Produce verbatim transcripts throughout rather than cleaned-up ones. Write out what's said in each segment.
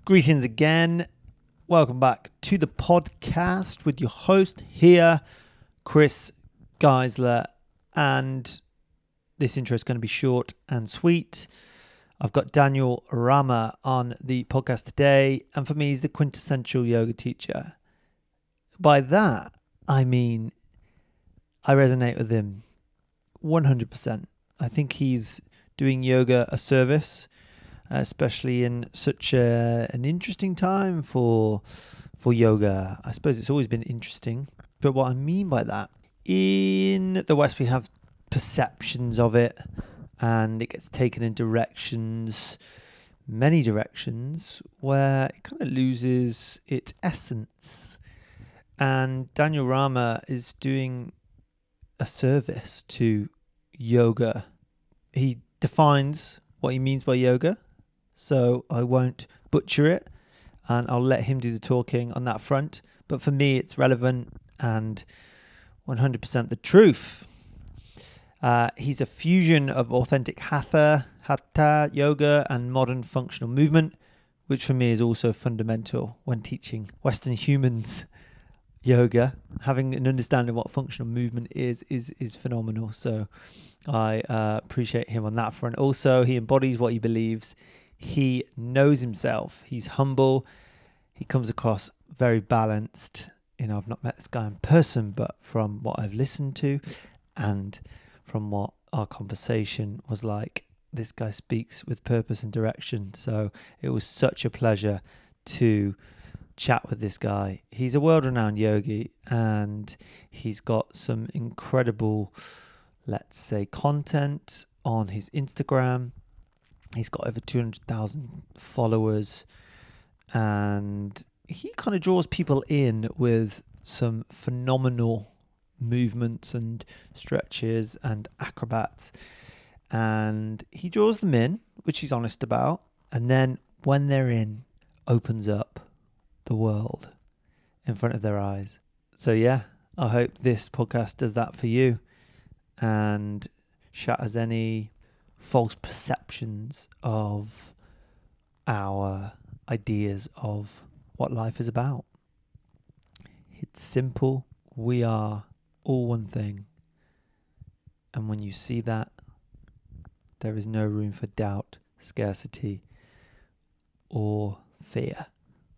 Greetings again. Welcome back to the podcast with your host here, Chris Geisler. And this intro is going to be short and sweet. I've got Daniel Rama on the podcast today. And for me, he's the quintessential yoga teacher. By that, I mean, I resonate with him one hundred percent. I think he's doing yoga a service, especially in such a, an interesting time for for yoga. I suppose it's always been interesting, but what I mean by that, in the West we have perceptions of it, and it gets taken in directions, many directions, where it kind of loses its essence. And Daniel Rama is doing a service to yoga. He defines what he means by yoga, so I won't butcher it, and I'll let him do the talking on that front. But for me, it's relevant and one hundred percent the truth. Uh, he's a fusion of authentic hatha, hatha yoga and modern functional movement, which for me is also fundamental when teaching Western humans yoga. Having an understanding of what functional movement is is is phenomenal. So I uh, appreciate him on that front. Also, he embodies what he believes. He knows himself. He's humble. He comes across very balanced. You know, I've not met this guy in person, but from what I've listened to and from what our conversation was like, this guy speaks with purpose and direction. So it was such a pleasure to chat with this guy. He's a world-renowned yogi, and he's got some incredible, let's say, content on his Instagram. He's got over two hundred thousand followers, and he kind of draws people in with some phenomenal movements and stretches and acrobats, and he draws them in, which he's honest about, and then when they're in, opens up the world in front of their eyes. So yeah, I hope this podcast does that for you and shatters any false perceptions of our ideas of what life is about. It's simple. We are all one thing. And when you see that, there is no room for doubt, scarcity, or fear.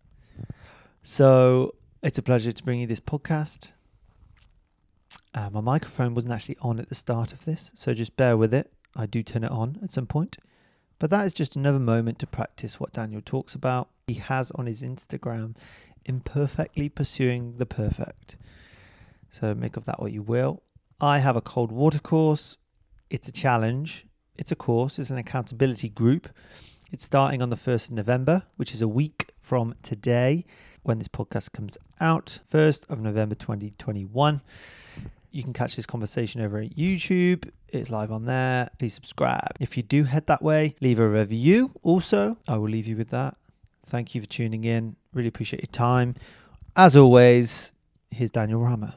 So it's a pleasure to bring you this podcast. Uh, my microphone wasn't actually on at the start of this, so just bear with it. I do turn it on at some point. But that is just another moment to practice what Daniel talks about. He has on his Instagram, imperfectly pursuing the perfect. So make of that what you will. I have a cold water course. It's a challenge. It's a course. It's an accountability group. It's starting on the first of November, which is a week from today when this podcast comes out, first of November twenty twenty-one. You can catch this conversation over at YouTube. It's live on there. Please subscribe. If you do head that way, leave a review. Also, I will leave you with that. Thank you for tuning in. Really appreciate your time. As always, here's Daniel Rama.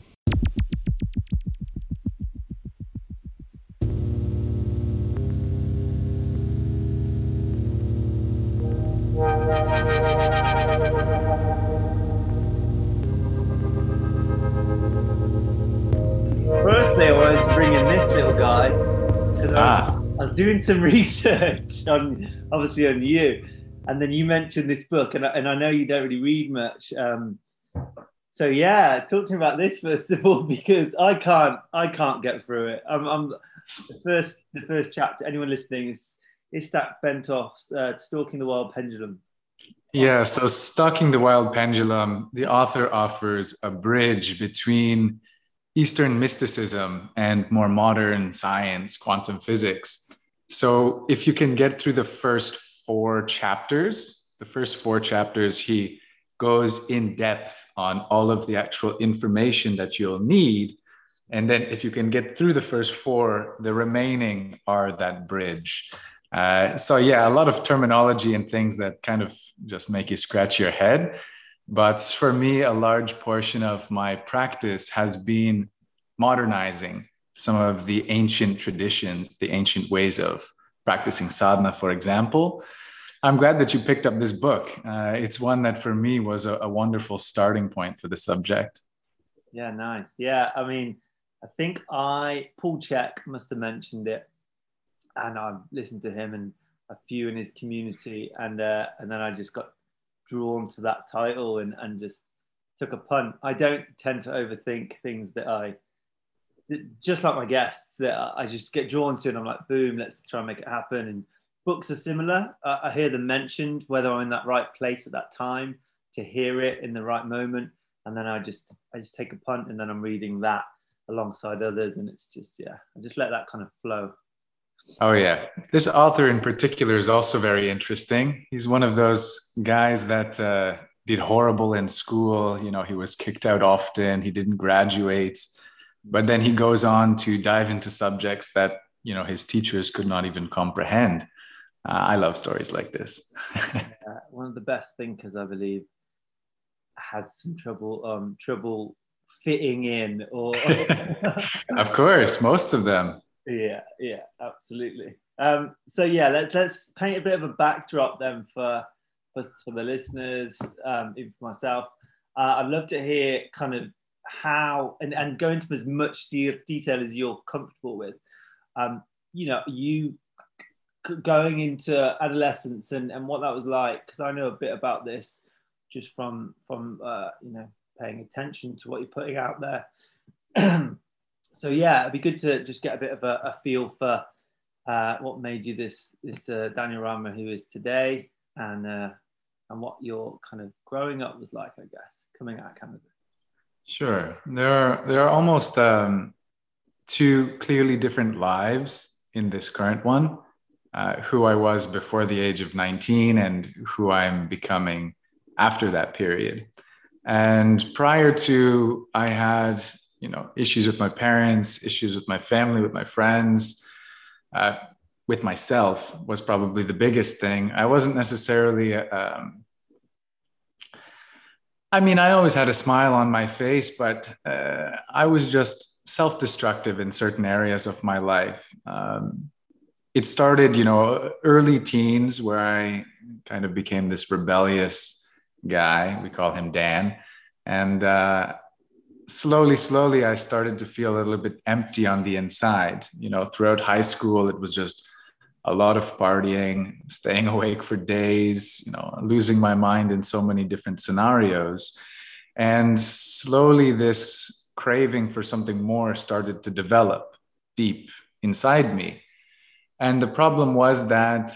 Firstly, I wanted to bring in this little guy because ah. I, I was doing some research on, obviously, on you, and then you mentioned this book, and I, and I know you don't really read much. Um, so yeah, talk to me about this first of all, because I can't, I can't get through it. I'm, I'm the first, the first chapter. Anyone listening is Istak Bentoff's uh, "Stalking the Wild Pendulum." Yeah, so Stalking the Wild Pendulum, the author offers a bridge between Eastern mysticism and more modern science, quantum physics. So if you can get through the first four chapters, the first four chapters, he goes in depth on all of the actual information that you'll need. And then if you can get through the first four, the remaining are that bridge. Uh, so yeah, a lot of terminology and things that kind of just make you scratch your head. But for me, a large portion of my practice has been modernizing some of the ancient traditions, the ancient ways of practicing sadhana, for example. I'm glad that you picked up this book. Uh, it's one that for me was a, a wonderful starting point for the subject. Yeah, nice. Yeah, I mean, I think I Paul Chek must have mentioned it, and I've listened to him and a few in his community, and uh, and then I just got drawn to that title and and just took a punt. I don't tend to overthink things that I, just like my guests, that I just get drawn to, and I'm like, boom, let's try and make it happen. And books are similar. Uh, I hear them mentioned, whether I'm in that right place at that time to hear it in the right moment, and then I just I just take a punt, and then I'm reading that alongside others, and it's just yeah, I just let that kind of flow. Oh yeah, this author in particular is also very interesting. He's one of those guys that uh, did horrible in school. You know, he was kicked out often. He didn't graduate, but then he goes on to dive into subjects that you know his teachers could not even comprehend. Uh, I love stories like this. Uh, one of the best thinkers, I believe, had some trouble um, trouble fitting in, or Of course, most of them. yeah, yeah, absolutely. Um, so yeah, let's let's paint a bit of a backdrop then for for, for the listeners, um, even for myself. Uh, I'd love to hear kind of how and, and go into as much de- detail as you're comfortable with. Um, you know, you going into adolescence and, and what that was like, because I know a bit about this just from from uh, you know paying attention to what you're putting out there. So yeah, it'd be good to just get a bit of a, a feel for uh, what made you this this uh, Daniel Rama who is today, and uh, and what your kind of growing up was like, I guess, coming out of Canada. Sure, there are there are almost um, two clearly different lives in this current one. Uh, who I was before the age of nineteen and who I'm becoming after that period. And prior to, I had, you know, issues with my parents, issues with my family, with my friends, uh, with myself was probably the biggest thing. I wasn't necessarily, um, I mean, I always had a smile on my face, but uh, I was just self-destructive in certain areas of my life. Um, it started, you know, early teens where I kind of became this rebellious guy. We call him Dan. And uh, slowly, slowly, I started to feel a little bit empty on the inside. You know, throughout high school, it was just a lot of partying, staying awake for days, you know, losing my mind in so many different scenarios. And slowly, this craving for something more started to develop deep inside me. And the problem was that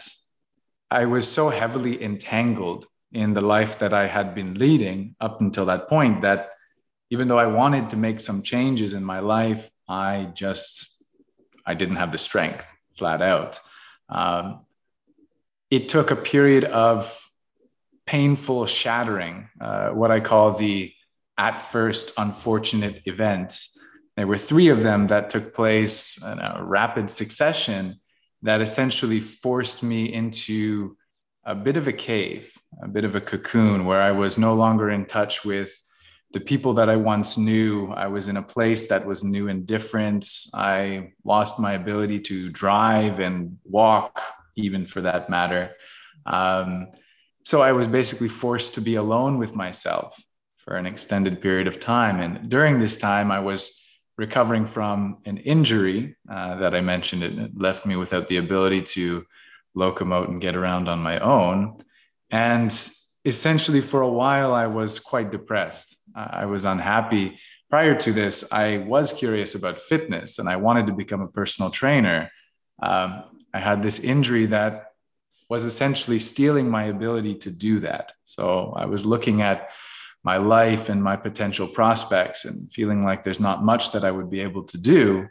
I was so heavily entangled in the life that I had been leading up until that point that even though I wanted to make some changes in my life, I just, I didn't have the strength, flat out. Um, it took a period of painful shattering, uh, what I call the at first unfortunate events. There were three of them that took place in a rapid succession that essentially forced me into a bit of a cave, a bit of a cocoon where I was no longer in touch with the people that I once knew. I was in a place that was new and different. I lost my ability to drive and walk, even for that matter. Um, so I was basically forced to be alone with myself for an extended period of time. And during this time, I was recovering from an injury uh, that I mentioned. It, it left me without the ability to locomote and get around on my own. And essentially, for a while, I was quite depressed. Uh, I was unhappy. Prior to this, I was curious about fitness and I wanted to become a personal trainer. Um, I had this injury that was essentially stealing my ability to do that. So I was looking at my life and my potential prospects and feeling like there's not much that I would be able to do.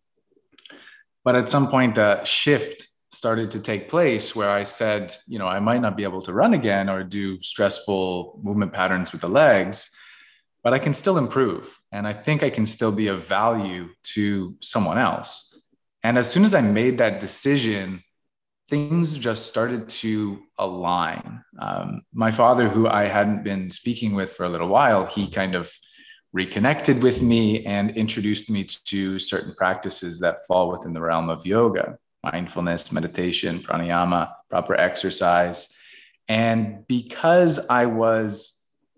But at some point, a shift started to take place where I said, you know, I might not be able to run again or do stressful movement patterns with the legs, but I can still improve. And I think I can still be of value to someone else. And as soon as I made that decision, things just started to align. Um, my father, who I hadn't been speaking with for a little while, he kind of reconnected with me and introduced me to certain practices that fall within the realm of yoga. mindfulness, meditation, pranayama, proper exercise. And because I was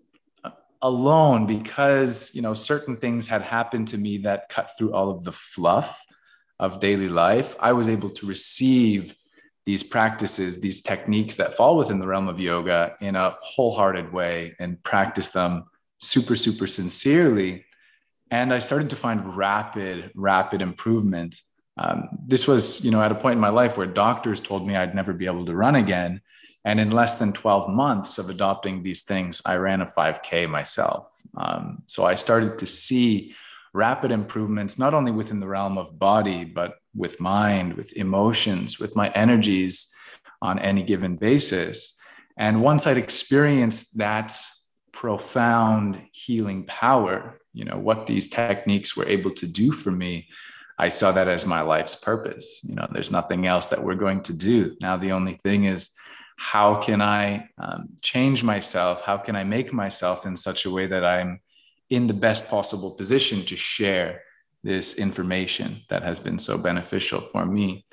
alone, because, you know, certain things had happened to me that cut through all of the fluff of daily life, I was able to receive these practices, these techniques that fall within the realm of yoga in a wholehearted way and practice them super, super sincerely. And I started to find rapid, rapid improvement. Um, this was, you know, at a point in my life where doctors told me I'd never be able to run again. And in less than twelve months of adopting these things, I ran a five K myself. Um, so I started to see rapid improvements, not only within the realm of body, but with mind, with emotions, with my energies on any given basis. And once I'd experienced that profound healing power, you know, what these techniques were able to do for me, I saw that as my life's purpose. You know, there's nothing else that we're going to do. Now, the only thing is, how can I um, change myself? How can I make myself in such a way that I'm in the best possible position to share this information that has been so beneficial for me?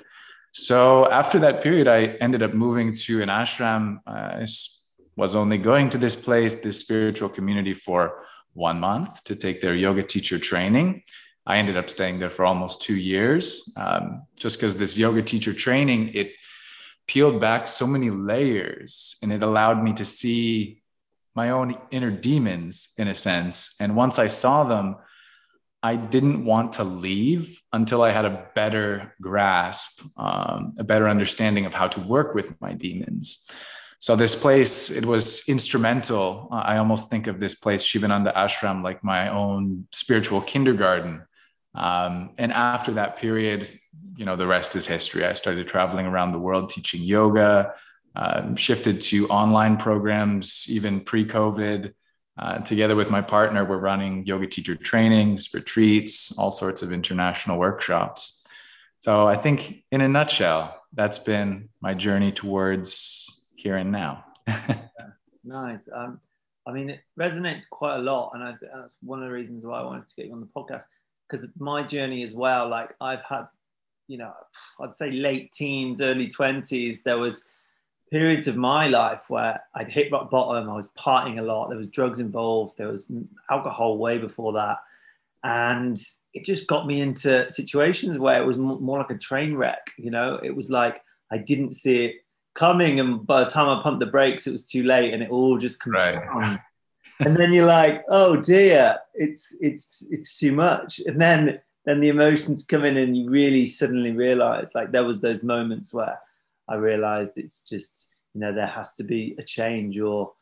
So after that period, I ended up moving to an ashram. I was only going to this place, this spiritual community, for one month to take their yoga teacher training. I ended up staying there for almost two years, um, just because this yoga teacher training, it peeled back so many layers, and it allowed me to see my own inner demons, in a sense. And once I saw them, I didn't want to leave until I had a better grasp, um, a better understanding of how to work with my demons. So this place, it was instrumental. I almost think of this place, Shivananda Ashram, like my own spiritual kindergarten. Um, and after that period, you know, the rest is history. I started traveling around the world teaching yoga, uh, shifted to online programs, even pre-COVID. Uh, together with my partner, we're running yoga teacher trainings, retreats, all sorts of international workshops. So I think in a nutshell, that's been my journey towards here and now. Nice. Um, I mean, it resonates quite a lot. And I, that's one of the reasons why I wanted to get you on the podcast, because my journey as well, like I've had, you know, I'd say late teens, early twenties, there was periods of my life where I'd hit rock bottom. I was partying a lot. There was drugs involved. There was alcohol way before that. And it just got me into situations where it was more like a train wreck. You know, it was like I didn't see it coming. And by the time I pumped the brakes, it was too late, and it all just compounded. Right. And then you're like, oh dear, it's it's it's too much. And then then the emotions come in, and you really suddenly realize, like there was those moments where I realized it's just, you know, there has to be a change, or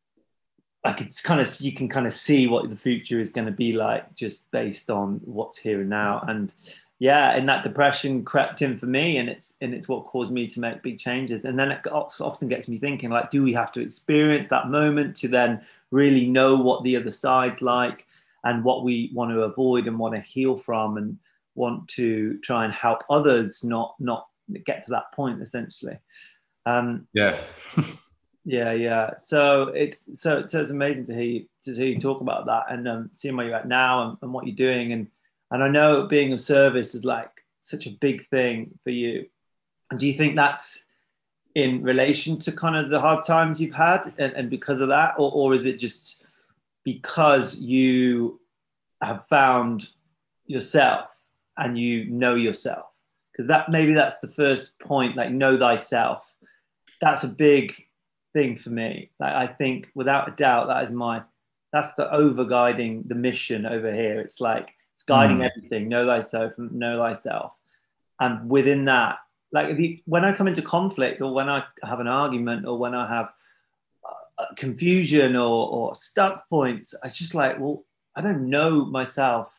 like it's kind of, you can kind of see what the future is going to be like just based on what's here and now. And yeah, and that depression crept in for me, and it's and it's what caused me to make big changes. And then it often gets me thinking, like, do we have to experience that moment to then really know what the other side's like, and what we want to avoid and want to heal from, and want to try and help others not not get to that point, essentially. Um, yeah. yeah, yeah. So it's so so it's amazing to hear you, to hear you talk about that, and um, seeing where you're at now, and, and what you're doing, and and I know being of service is like such a big thing for you. And do you think that's in relation to kind of the hard times you've had, and, and because of that, or or is it just because you have found yourself and you know yourself? Because that maybe that's the first point, like know thyself. That's a big thing for me. Like I think without a doubt, that is my, that's the over guiding the mission over here. It's like, it's guiding mm. everything. Know thyself, know thyself. And within that, like the, when I come into conflict, or when I have an argument, or when I have uh, confusion or, or stuck points, it's just like, well, I don't know myself,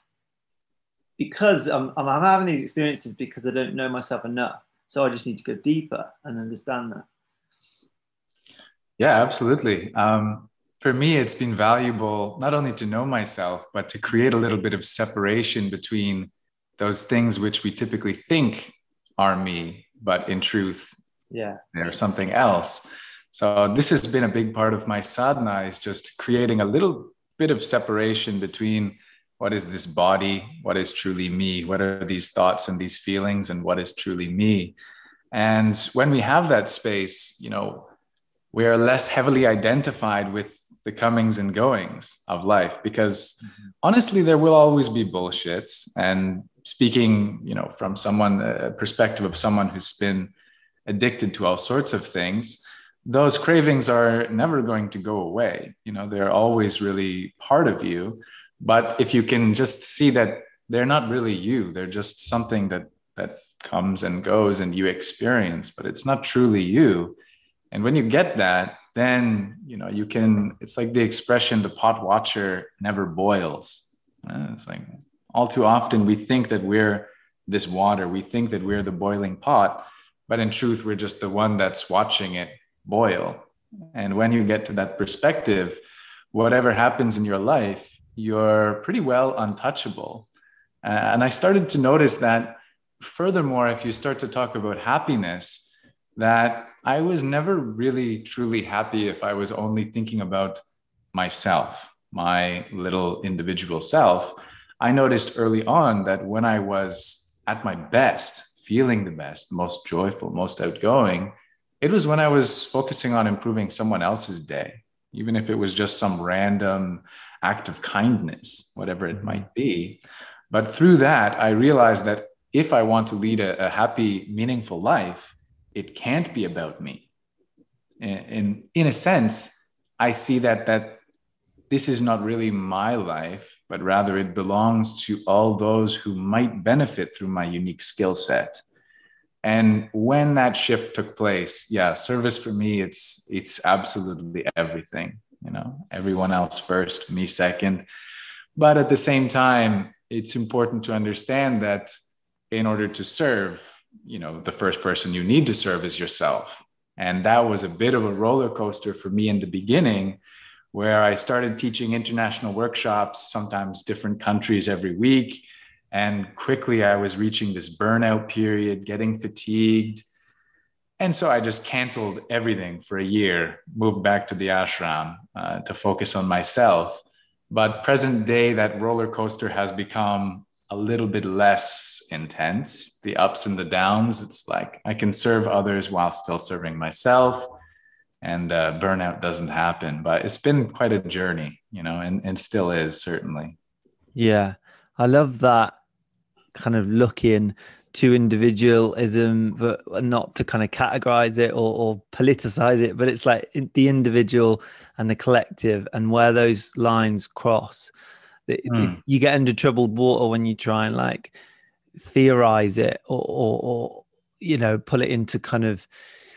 because I'm, I'm having these experiences because I don't know myself enough. So I just need to go deeper and understand that. Yeah, absolutely. Um, for me, it's been valuable not only to know myself, but to create a little bit of separation between those things which we typically think are me, but in truth, yeah, they're something else. So this has been a big part of my sadhana, is just creating a little bit of separation between what is this body? What is truly me? What are these thoughts and these feelings? And what is truly me? And when we have that space, you know, we are less heavily identified with the comings and goings of life, because mm-hmm. honestly, there will always be bullshit. And speaking, you know, from someone, a perspective of someone who's been addicted to all sorts of things, those cravings are never going to go away. You know, they're always really part of you. But if you can just see that they're not really you, they're just something that that comes and goes and you experience, but it's not truly you. And when you get that, then, you know, you can, it's like the expression, the pot watcher never boils. Uh, It's like all too often we think that we're this water, we think that we're the boiling pot, but in truth, we're just the one that's watching it boil. And when you get to that perspective, whatever happens in your life, you're pretty well untouchable. Uh, and I started to notice that furthermore, if you start to talk about happiness, that I was never really truly happy if I was only thinking about myself, my little individual self. I noticed early on that when I was at my best, feeling the best, most joyful, most outgoing, it was when I was focusing on improving someone else's day, even if it was just some random act of kindness, whatever it might be. But through that, I realized that if I want to lead a, a happy, meaningful life, it can't be about me. And, and in a sense, I see that that this is not really my life, but rather it belongs to all those who might benefit through my unique skill set. And when that shift took place, yeah, service for me, it's it's absolutely everything. You know, everyone else first, me second. But at the same time, it's important to understand that in order to serve, you know, the first person you need to serve is yourself. And that was a bit of a roller coaster for me in the beginning, where I started teaching international workshops, sometimes different countries every week. And quickly I was reaching this burnout period, getting fatigued. And so I just canceled everything for a year, moved back to the ashram uh, to focus on myself. But present day, that roller coaster has become a little bit less intense. The ups and the downs, it's like I can serve others while still serving myself, and uh, burnout doesn't happen. But it's been quite a journey, you know, and, and still is, certainly. Yeah, I love that kind of looking to individualism, but not to kind of categorize it or, or politicize it, but it's like the individual and the collective, and where those lines cross. It, mm. it, you get into troubled water when you try and like theorize it or, or, or you know, pull it into kind of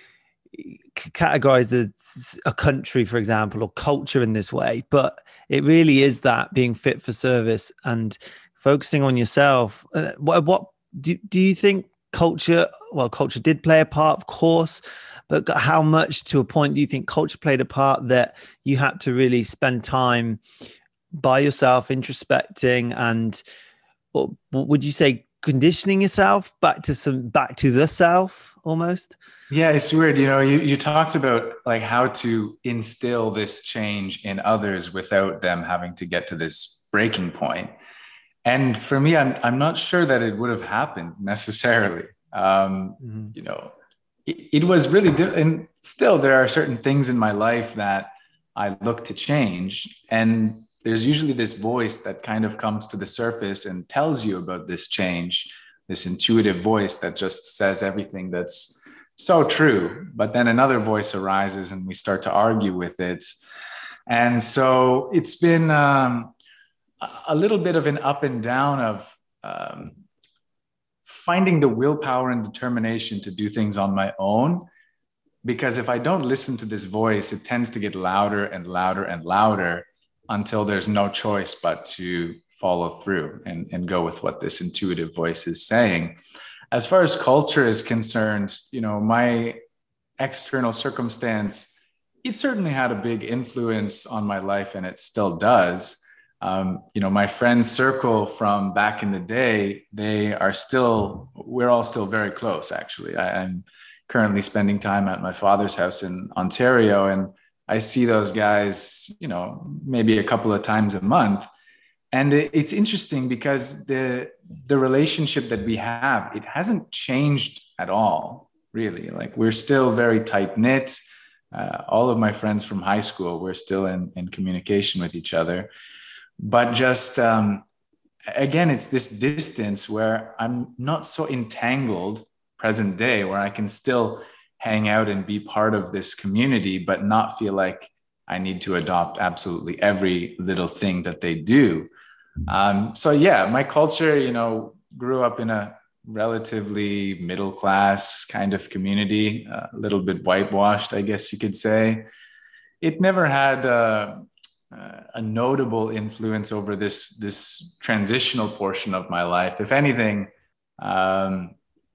categorize the, a country, for example, or culture in this way. But it really is that being fit for service and focusing on yourself. Uh, what, what do, do you think culture, well, culture did play a part, of course, but how much to a point do you think culture played a part that you had to really spend time by yourself, introspecting, and what would you say, conditioning yourself back to some, back to the self almost? Yeah, it's weird. You know, you, you talked about like how to instill this change in others without them having to get to this breaking point. And for me, I'm, I'm not sure that it would have happened necessarily. Um, mm-hmm. You know, it, it was really, di- and still there are certain things in my life that I look to change. And there's usually this voice that kind of comes to the surface and tells you about this change, this intuitive voice that just says everything that's so true. But then another voice arises and we start to argue with it. And so it's been um, a little bit of an up and down of um, finding the willpower and determination to do things on my own. Because if I don't listen to this voice, it tends to get louder and louder and louder until there's no choice but to follow through and, and go with what this intuitive voice is saying. As far as culture is concerned, you know, my external circumstance, it certainly had a big influence on my life, and it still does. Um, you know, my friend circle from back in the day, they are still, we're all still very close, actually. I, I'm currently spending time at my father's house in Ontario, and I see those guys, you know, maybe a couple of times a month. And it's interesting because the the relationship that we have, it hasn't changed at all, really. Like we're still very tight knit. Uh, all of my friends from high school, we're still in, in communication with each other. But just um, again, it's this distance where I'm not so entangled present day, where I can still hang out and be part of this community, but not feel like I need to adopt absolutely every little thing that they do. Um, so yeah, my culture, you know, grew up in a relatively middle class kind of community, a little bit whitewashed, I guess you could say. It never had uh, uh, a notable influence over this this transitional portion of my life. If anything, um,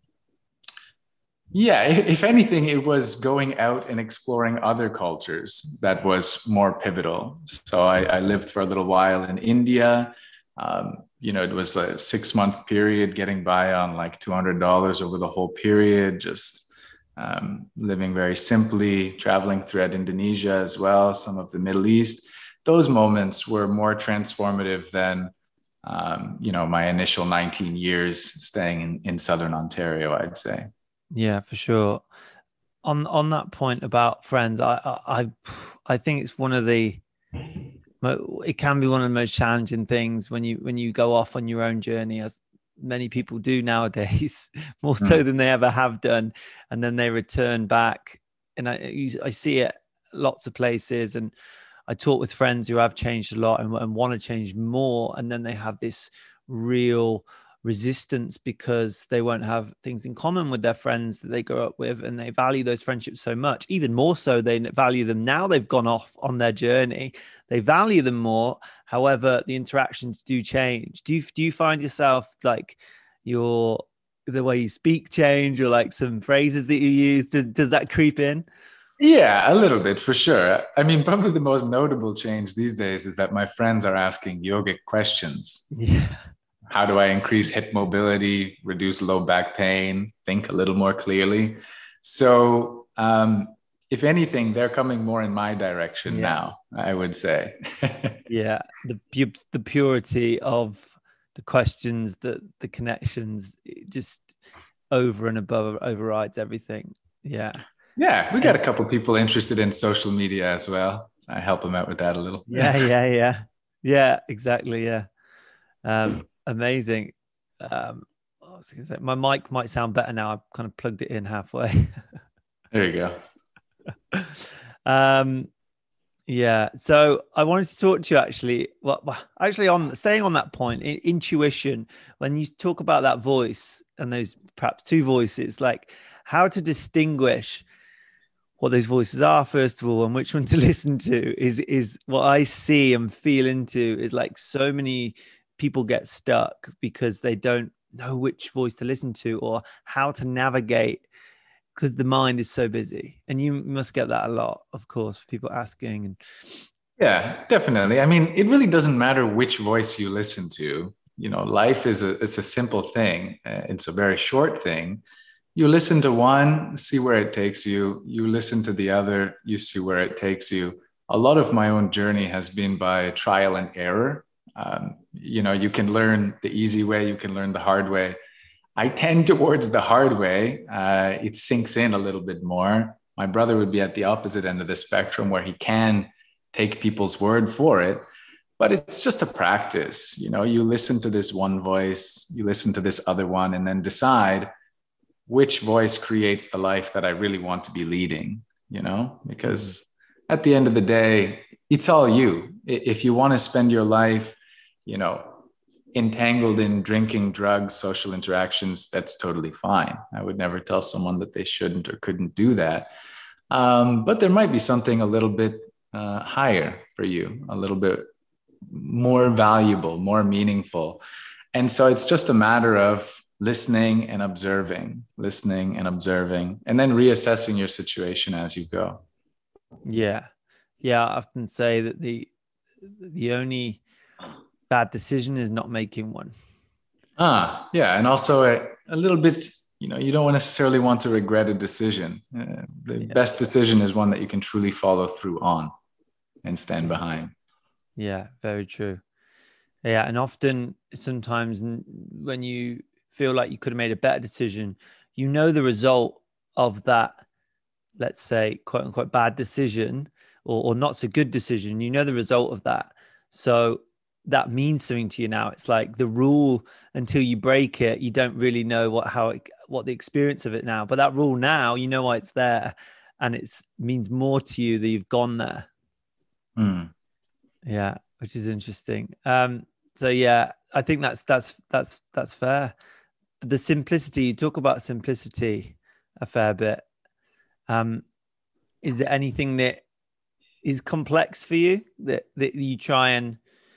yeah, if, if anything, it was going out and exploring other cultures that was more pivotal. So I, I lived for a little while in India. Um, you know, it was a six month period, getting by on like two hundred dollars over the whole period, just um, living very simply, traveling throughout Indonesia as well, some of the Middle East. Those moments were more transformative than, um, you know, my initial nineteen years staying in, in Southern Ontario, I'd say. Yeah, for sure. On on that point about friends, I I I think it's one of the it can be one of the most challenging things when you when you go off on your own journey, as many people do nowadays, more so Mm. than they ever have done, and then they return back. And I you, I see it lots of places, and I talk with friends who have changed a lot and, and want to change more, and then they have this real resistance because they won't have things in common with their friends that they grow up with, and they value those friendships so much, even more so they value them now they've gone off on their journey. They value them more. However, the interactions do change. Do you do you find yourself like your the way you speak change, or like some phrases that you use? Does, does that creep in? Yeah, a little bit for sure. I mean, probably the most notable change these days is that my friends are asking yogic questions. Yeah. How do I increase hip mobility, reduce low back pain, think a little more clearly? So, um, if anything, they're coming more in my direction Yeah. now, I would say. Yeah. The pu- the purity of the questions, the the connections, it just over and above overrides everything. Yeah. Yeah, we got And a couple people interested in social media as well. I help them out with that a little. yeah, yeah, yeah. Yeah, exactly. Yeah. Um, amazing. Um, I was gonna say, my mic might sound better now. I've kind of plugged it in halfway. There you go. um, yeah. So I wanted to talk to you actually. Well, well, actually, on staying on that point, i- intuition. When you talk about that voice and those perhaps two voices, like how to distinguish what those voices are, first of all, and which one to listen to is is what I see and feel into is like so many people get stuck because they don't know which voice to listen to or how to navigate, because the mind is so busy. And you must get that a lot, of course, people asking. And Yeah, definitely. I mean, it really doesn't matter which voice you listen to. You know, life is a it's a simple thing. Uh, it's a very short thing. You listen to one, see where it takes you. You listen to the other, you see where it takes you. A lot of my own journey has been by trial and error. Um, you know, you can learn the easy way, you can learn the hard way. I tend towards the hard way. Uh, it sinks in a little bit more. My brother would be at the opposite end of the spectrum where he can take people's word for it, but it's just a practice. You know, you listen to this one voice, you listen to this other one, and then decide which voice creates the life that I really want to be leading, you know, because at the end of the day, it's all you. If you want to spend your life, you know, entangled in drinking, drugs, social interactions, that's totally fine. I would never tell someone that they shouldn't or couldn't do that. Um, but there might be something a little bit uh, higher for you, a little bit more valuable, more meaningful. And so it's just a matter of listening and observing, listening and observing, and then reassessing your situation as you go. yeah, yeah, I often say that the the only bad decision is not making one. Ah, yeah. And also a, a little bit, you know, you don't necessarily want to regret a decision. Uh, the Yeah. best decision is one that you can truly follow through on and stand behind. Yeah, very true. Yeah, and often, sometimes n- when you feel like you could have made a better decision, you know the result of that, let's say, quote unquote, bad decision, or, or not so good decision. You know the result of that. So that means something to you now. It's like the rule, until you break it, you don't really know what how it, what the experience of it now. But that rule now, you know why it's there, and it's means more to you that you've gone there. Mm. Yeah, which is interesting. Um, so yeah, I think that's that's that's that's fair. But the simplicity, you talk about simplicity a fair bit. Um, is there anything that is complex for you that that you try and,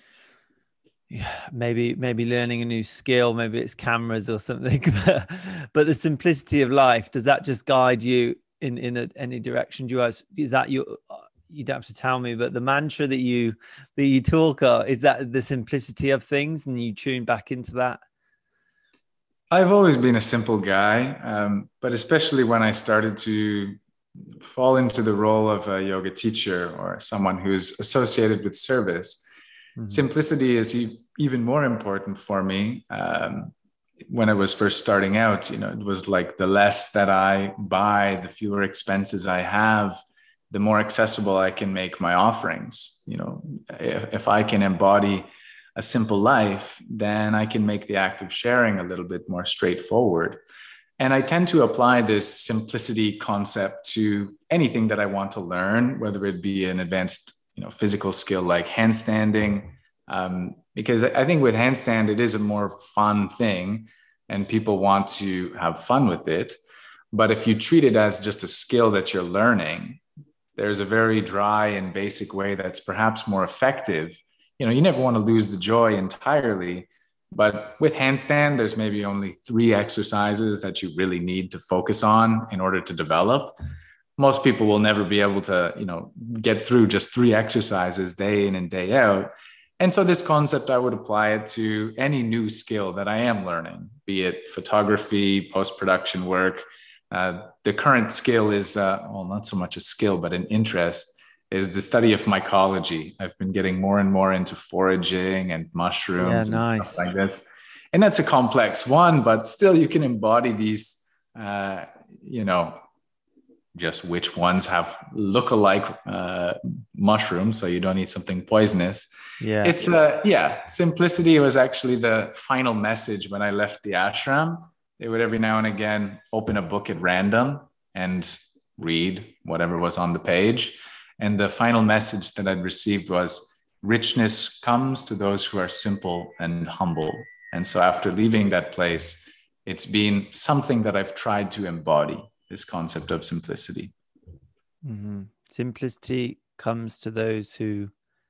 yeah, maybe maybe learning a new skill, maybe it's cameras or something, but, but the simplicity of life, does that just guide you in in a, any direction? Do you guys, is that your, you don't have to tell me, but the mantra that you that you talk of, is that the simplicity of things and you tune back into that? I've always been a simple guy, um, but especially when I started to fall into the role of a yoga teacher or someone who's associated with service, Mm-hmm. simplicity is e- even more important for me. Um, when I was first starting out, you know, it was like the less that I buy, the fewer expenses I have, the more accessible I can make my offerings. You know, if, if I can embody a simple life, then I can make the act of sharing a little bit more straightforward. And I tend to apply this simplicity concept to anything that I want to learn, whether it be an advanced, you know, physical skill like handstanding, um, because I think with handstand, it is a more fun thing and people want to have fun with it. But if you treat it as just a skill that you're learning, there's a very dry and basic way that's perhaps more effective. You know, you never want to lose the joy entirely, but with handstand, there's maybe only three exercises that you really need to focus on in order to develop. Most people will never be able to, you know, get through just three exercises day in and day out. And so this concept, I would apply it to any new skill that I am learning, be it photography, post-production work. Uh, the current skill is, uh, well, not so much a skill, but an interest, is the study of mycology. I've been getting more and more into foraging and Yeah, mushrooms and stuff nice. like this. And that's a complex one, but still you can embody these, uh, you know, just which ones have look-alike uh, mushrooms, so you don't need something poisonous. Yeah. It's uh, yeah, simplicity was actually the final message when I left the ashram. They would every now and again open a book at random and read whatever was on the page. And the final message that I'd received was, richness comes to those who are simple and humble. And so after leaving that place, it's been something that I've tried to embody, this concept of simplicity. Mm-hmm. Simplicity comes to those who,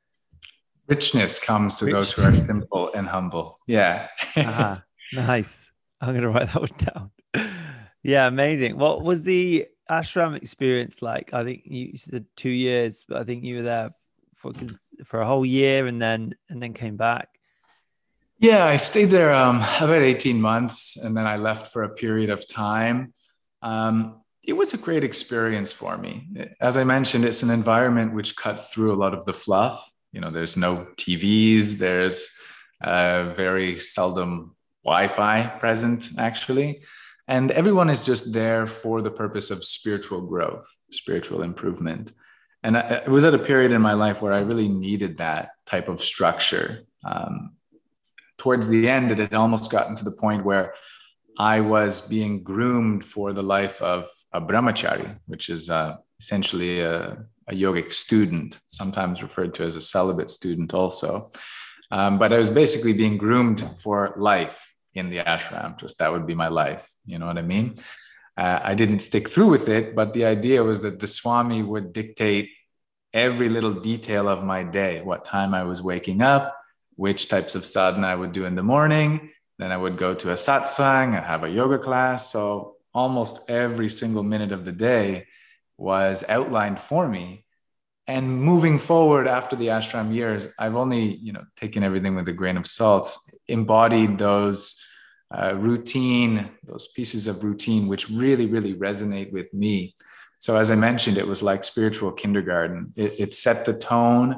Richness comes to those who are richness. simple and humble. Yeah. Aha, nice. I'm going to write that one down. Yeah, amazing. What was the ashram experience like? I think you said two years, but I think you were there for for a whole year and then and then came back. Yeah, I stayed there um, about eighteen months and then I left for a period of time. Um, it was a great experience for me. As I mentioned, it's an environment which cuts through a lot of the fluff. You know, there's no T Vs, there's uh, very seldom Wi-Fi present, actually. And everyone is just there for the purpose of spiritual growth, spiritual improvement. And I, I was at a period in my life where I really needed that type of structure. Um, towards the end, it had almost gotten to the point where I was being groomed for the life of a brahmachari, which is uh, essentially a, a yogic student, sometimes referred to as a celibate student also. Um, but I was basically being groomed for life in the ashram, just that would be my life. You know what I mean? Uh, I didn't stick through with it, but the idea was that the Swami would dictate every little detail of my day, what time I was waking up, which types of sadhana I would do in the morning. Then I would go to a satsang and have a yoga class. So almost every single minute of the day was outlined for me. And moving forward after the ashram years, I've only, you know, taken everything with a grain of salt, embodied those uh, routine, those pieces of routine, which really, really resonate with me. So as I mentioned, it was like spiritual kindergarten. It, it set the tone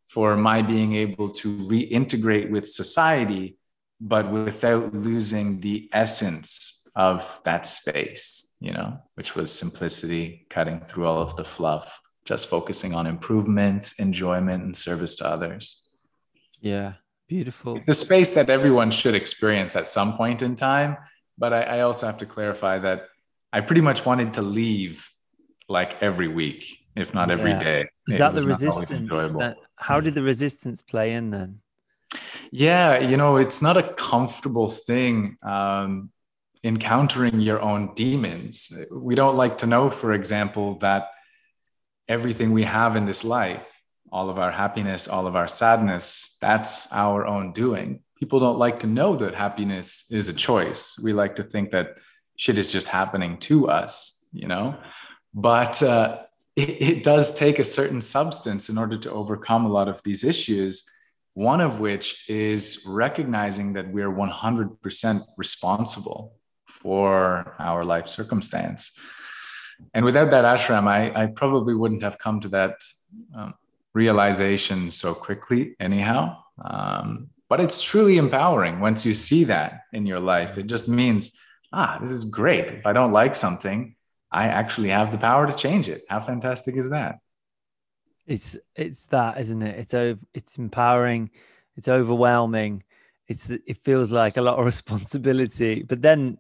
for my being able to reintegrate with society, but without losing the essence of that space, you know, which was simplicity, cutting through all of the fluff, just focusing on improvement, enjoyment, and service to others. Yeah, beautiful. It's a space that everyone should experience at some point in time. But I, I also have to clarify that I pretty much wanted to leave like every week, if not every Yeah. day. Is It that was the not always resistance? enjoyable. That, how did the resistance play in then? Yeah, you know, it's not a comfortable thing, um, encountering your own demons. We don't like to know, for example, that everything we have in this life, all of our happiness, all of our sadness, that's our own doing. People don't like to know that happiness is a choice. We like to think that shit is just happening to us, you know? But uh, it, it does take a certain substance in order to overcome a lot of these issues. One of which is recognizing that we're one hundred percent responsible for our life circumstance. And without that ashram, I, I probably wouldn't have come to that um, realization so quickly anyhow. Um, but it's truly empowering once you see that in your life. It just means, ah, this is great. If I don't like something, I actually have the power to change it. How fantastic is that? It's it's that, isn't it? It's over, it's empowering, it's overwhelming. It's it feels like a lot of responsibility, but then,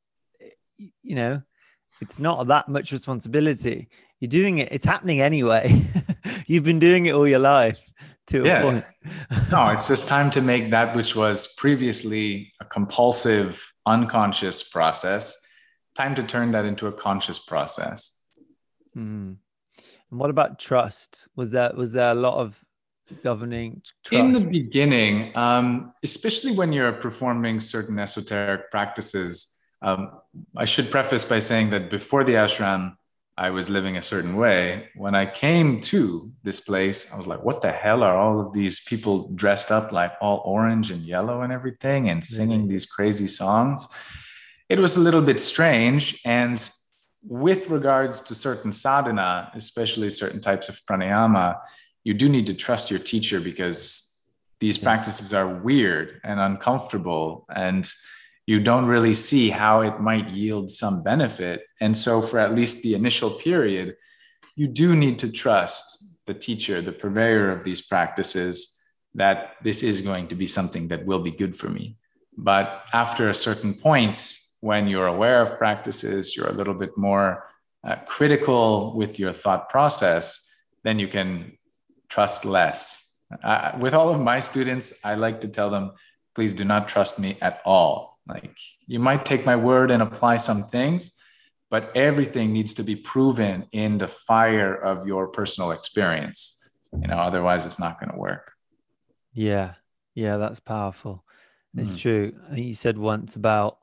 you know, it's not that much responsibility. You're doing it, it's happening anyway. You've been doing it all your life to a Yes. point. No, it's just time to make that which was previously a compulsive, unconscious process, time to turn that into a conscious process. Mm. And what about trust? Was there was there a lot of governing trust? In the beginning, um, especially when you're performing certain esoteric practices, um, I should preface by saying that before the ashram, I was living a certain way. When I came to this place, I was like, what the hell are all of these people dressed up like all orange and yellow and everything and singing Really? these crazy songs? It was a little bit strange. And with regards to certain sadhana, especially certain types of pranayama, you do need to trust your teacher because these yeah. practices are weird and uncomfortable, and you don't really see how it might yield some benefit. And so for at least the initial period, you do need to trust the teacher, the purveyor of these practices, that this is going to be something that will be good for me. But after a certain point, when you're aware of practices, you're a little bit more uh, critical with your thought process, then you can trust less. Uh, with all of my students, I like to tell them, please do not trust me at all. Like, you might take my word and apply some things, but everything needs to be proven in the fire of your personal experience. You know, otherwise it's not going to work. Yeah. Yeah, that's powerful. It's Mm. true. I think you said once about,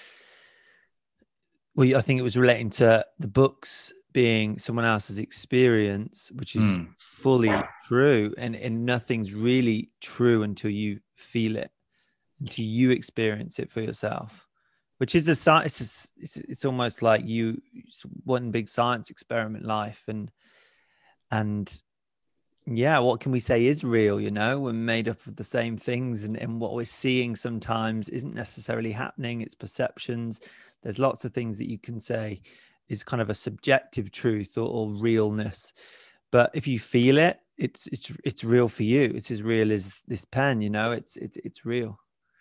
well, I think it was relating to the books being someone else's experience, which is Mm. fully true. And, and nothing's really true until you feel it, until you experience it for yourself, which is a science. It's, it's almost like you, it's one big science experiment, life. And, and yeah, what can we say is real? You know, we're made up of the same things, and, and what we're seeing sometimes isn't necessarily happening. It's perceptions. There's lots of things that you can say is kind of a subjective truth or, or realness. But if you feel it, it's, it's, it's real for you. It's as real as this pen, you know, it's, it's, it's real.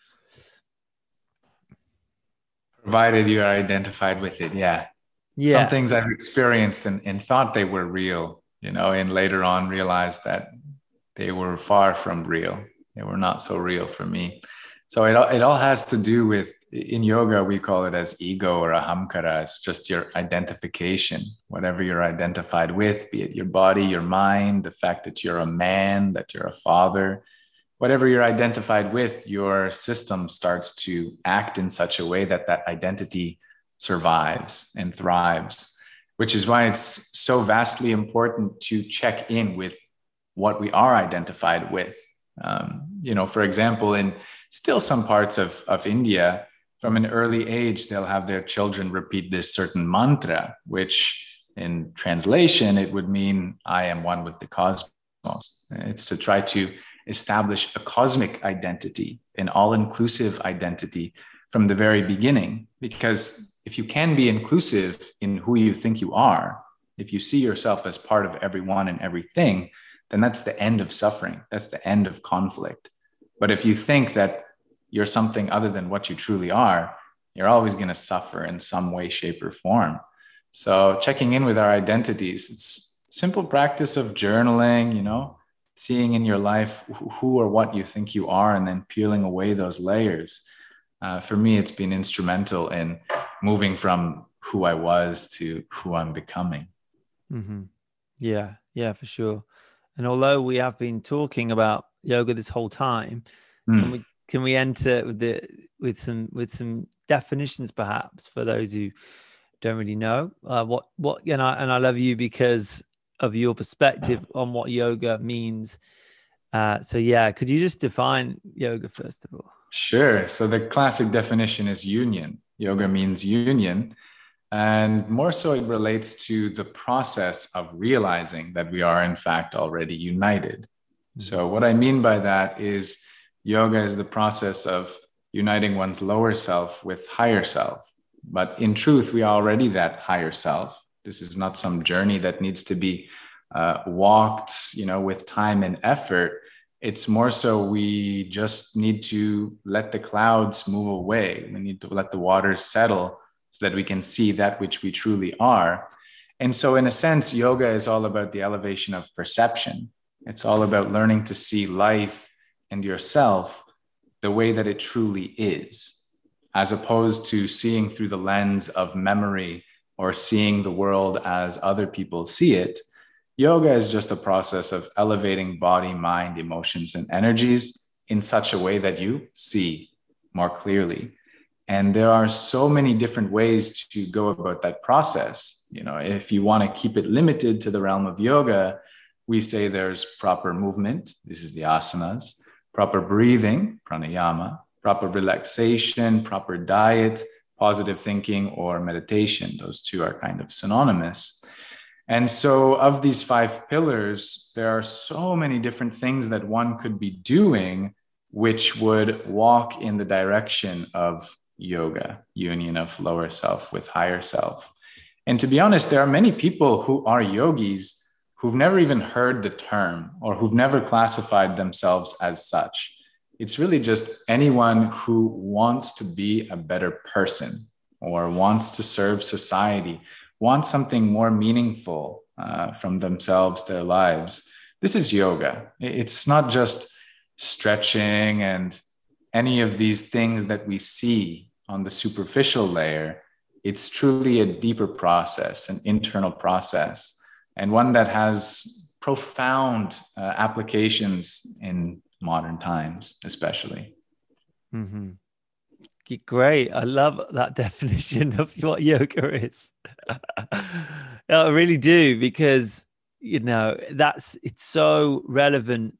Provided you're identified with it. Yeah. Yeah. Some things I've experienced and, and thought they were real, you know, and later on realized that they were far from real. They were not so real for me. So it all, it all has to do with, in yoga, we call it as ego or ahamkara. It's just your identification, whatever you're identified with, be it your body, your mind, the fact that you're a man, that you're a father, whatever you're identified with, your system starts to act in such a way that that identity survives and thrives, which is why it's so vastly important to check in with what we are identified with. Um, you know, for example, in still some parts of, of India, from an early age, they'll have their children repeat this certain mantra, which in translation, it would mean, I am one with the cosmos. It's to try to establish a cosmic identity, an all-inclusive identity from the very beginning. Because if you can be inclusive in who you think you are, if you see yourself as part of everyone and everything, then that's the end of suffering. That's the end of conflict. But if you think that you're something other than what you truly are, you're always going to suffer in some way, shape, or form. So checking in with our identities, it's simple practice of journaling, you know, seeing in your life who or what you think you are, and then peeling away those layers. Uh, for me, it's been instrumental in moving from who I was to who I'm becoming. Mm-hmm. Yeah, yeah, for sure. And although we have been talking about yoga this whole time, mm. can we can we enter with the with some with some definitions perhaps for those who don't really know uh, what what and I and I love you because of your perspective on what yoga means. Uh, so yeah, could you just define yoga first of all? Sure. So the classic definition is union. Yoga means union. And more so, it relates to the process of realizing that we are, in fact, already united. Mm-hmm. So what I mean by that is yoga is the process of uniting one's lower self with higher self. But in truth, we are already that higher self. This is not some journey that needs to be uh, walked, you know, with time and effort. It's more so we just need to let the clouds move away. We need to let the waters settle, so that we can see that which we truly are. And so in a sense, yoga is all about the elevation of perception. It's all about learning to see life and yourself the way that it truly is, as opposed to seeing through the lens of memory or seeing the world as other people see it. Yoga is just a process of elevating body, mind, emotions, and energies in such a way that you see more clearly. And there are so many different ways to go about that process. You know, if you want to keep it limited to the realm of yoga, we say there's proper movement. This is the asanas, proper breathing, pranayama, proper relaxation, proper diet, positive thinking, or meditation. Those two are kind of synonymous. And so of these five pillars, there are so many different things that one could be doing, which would walk in the direction of yoga, union of lower self with higher self. And to be honest, there are many people who are yogis who've never even heard the term or who've never classified themselves as such. It's really just anyone who wants to be a better person or wants to serve society, wants something more meaningful uh, from themselves, their lives. This is yoga. It's not just stretching and any of these things that we see on the superficial layer. It's truly a deeper process, an internal process, and one that has profound uh, applications in modern times, especially. Mm-hmm. Great. I love that definition of what yoga is. I really do, because, you know, that's, it's so relevant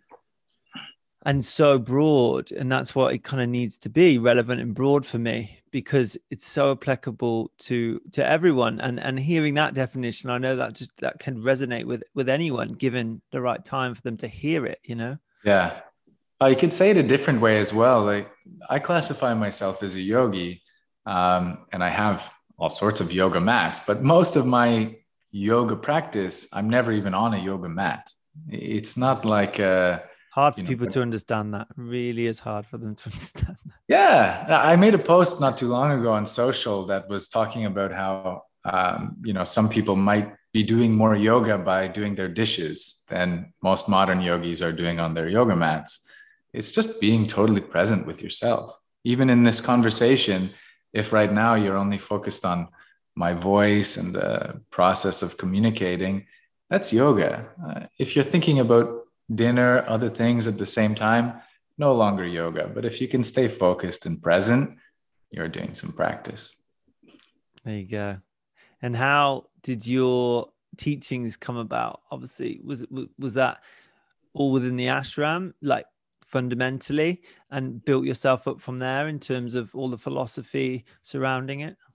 and so broad, and that's what it kind of needs to be, relevant and broad for me, because it's so applicable to to everyone. And and hearing that definition, I know that just that can resonate with with anyone given the right time for them to hear it, you know. Yeah, uh, you could say it a different way as well. Like, I classify myself as a yogi, um, and I have all sorts of yoga mats, but most of my yoga practice, I'm never even on a yoga mat. It's not like a hard for you know, people to understand. That really is hard for them to understand that. Yeah, I made a post not too long ago on social that was talking about how um, you know, some people might be doing more yoga by doing their dishes than most modern yogis are doing on their yoga mats. It's just being totally present with yourself. Even in this conversation, if right now you're only focused on my voice and the process of communicating, that's yoga. Uh, if you're thinking about dinner, other things at the same time, no longer yoga. But if you can stay focused and present, you're doing some practice. There you go. And how did your teachings come about? Obviously, was was that all within the ashram, like fundamentally, and built yourself up from there in terms of all the philosophy surrounding it?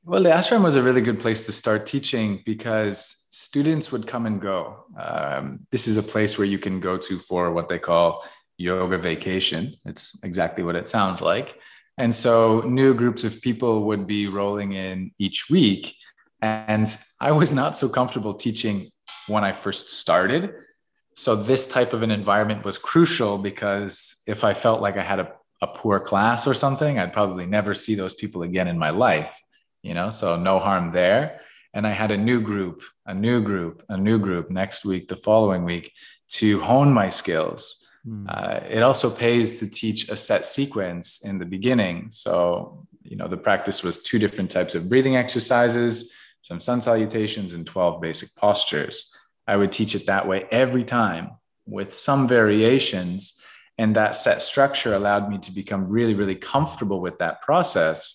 Well, the ashram was a really good place to start teaching because students would come and go. Um, this is a place where you can go to for what they call yoga vacation. It's exactly what it sounds like. And so new groups of people would be rolling in each week. And I was not so comfortable teaching when I first started. So this type of an environment was crucial because if I felt like I had a, a poor class or something, I'd probably never see those people again in my life. You know, so no harm there. And I had a new group, a new group, a new group next week, the following week to hone my skills. Mm. Uh, it also pays to teach a set sequence in the beginning. So, you know, the practice was two different types of breathing exercises, some sun salutations, and twelve basic postures. I would teach it that way every time with some variations. And that set structure allowed me to become really, really comfortable with that process.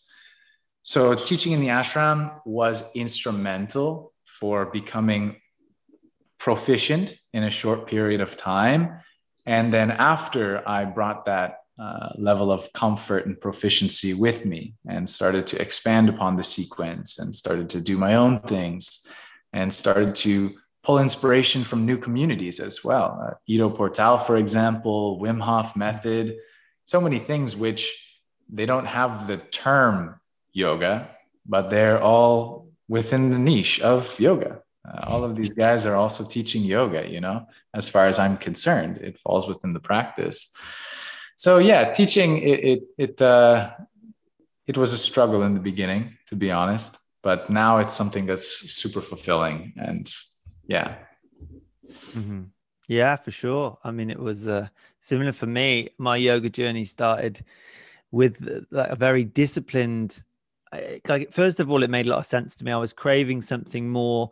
So teaching in the ashram was instrumental for becoming proficient in a short period of time. And then after I brought that uh, level of comfort and proficiency with me and started to expand upon the sequence and started to do my own things and started to pull inspiration from new communities as well. Uh, Ido Portal, for example, Wim Hof method, so many things which they don't have the term yoga, but they're all within the niche of yoga. Uh, all of these guys are also teaching yoga, you know, as far as I'm concerned, it falls within the practice. So yeah, teaching, it, it, it, uh, it was a struggle in the beginning, to be honest, but now it's something that's super fulfilling. And yeah. Mm-hmm. Yeah, for sure. I mean, it was uh, similar for me. My yoga journey started with like a very disciplined, like, first of all, it made a lot of sense to me. I was craving something more,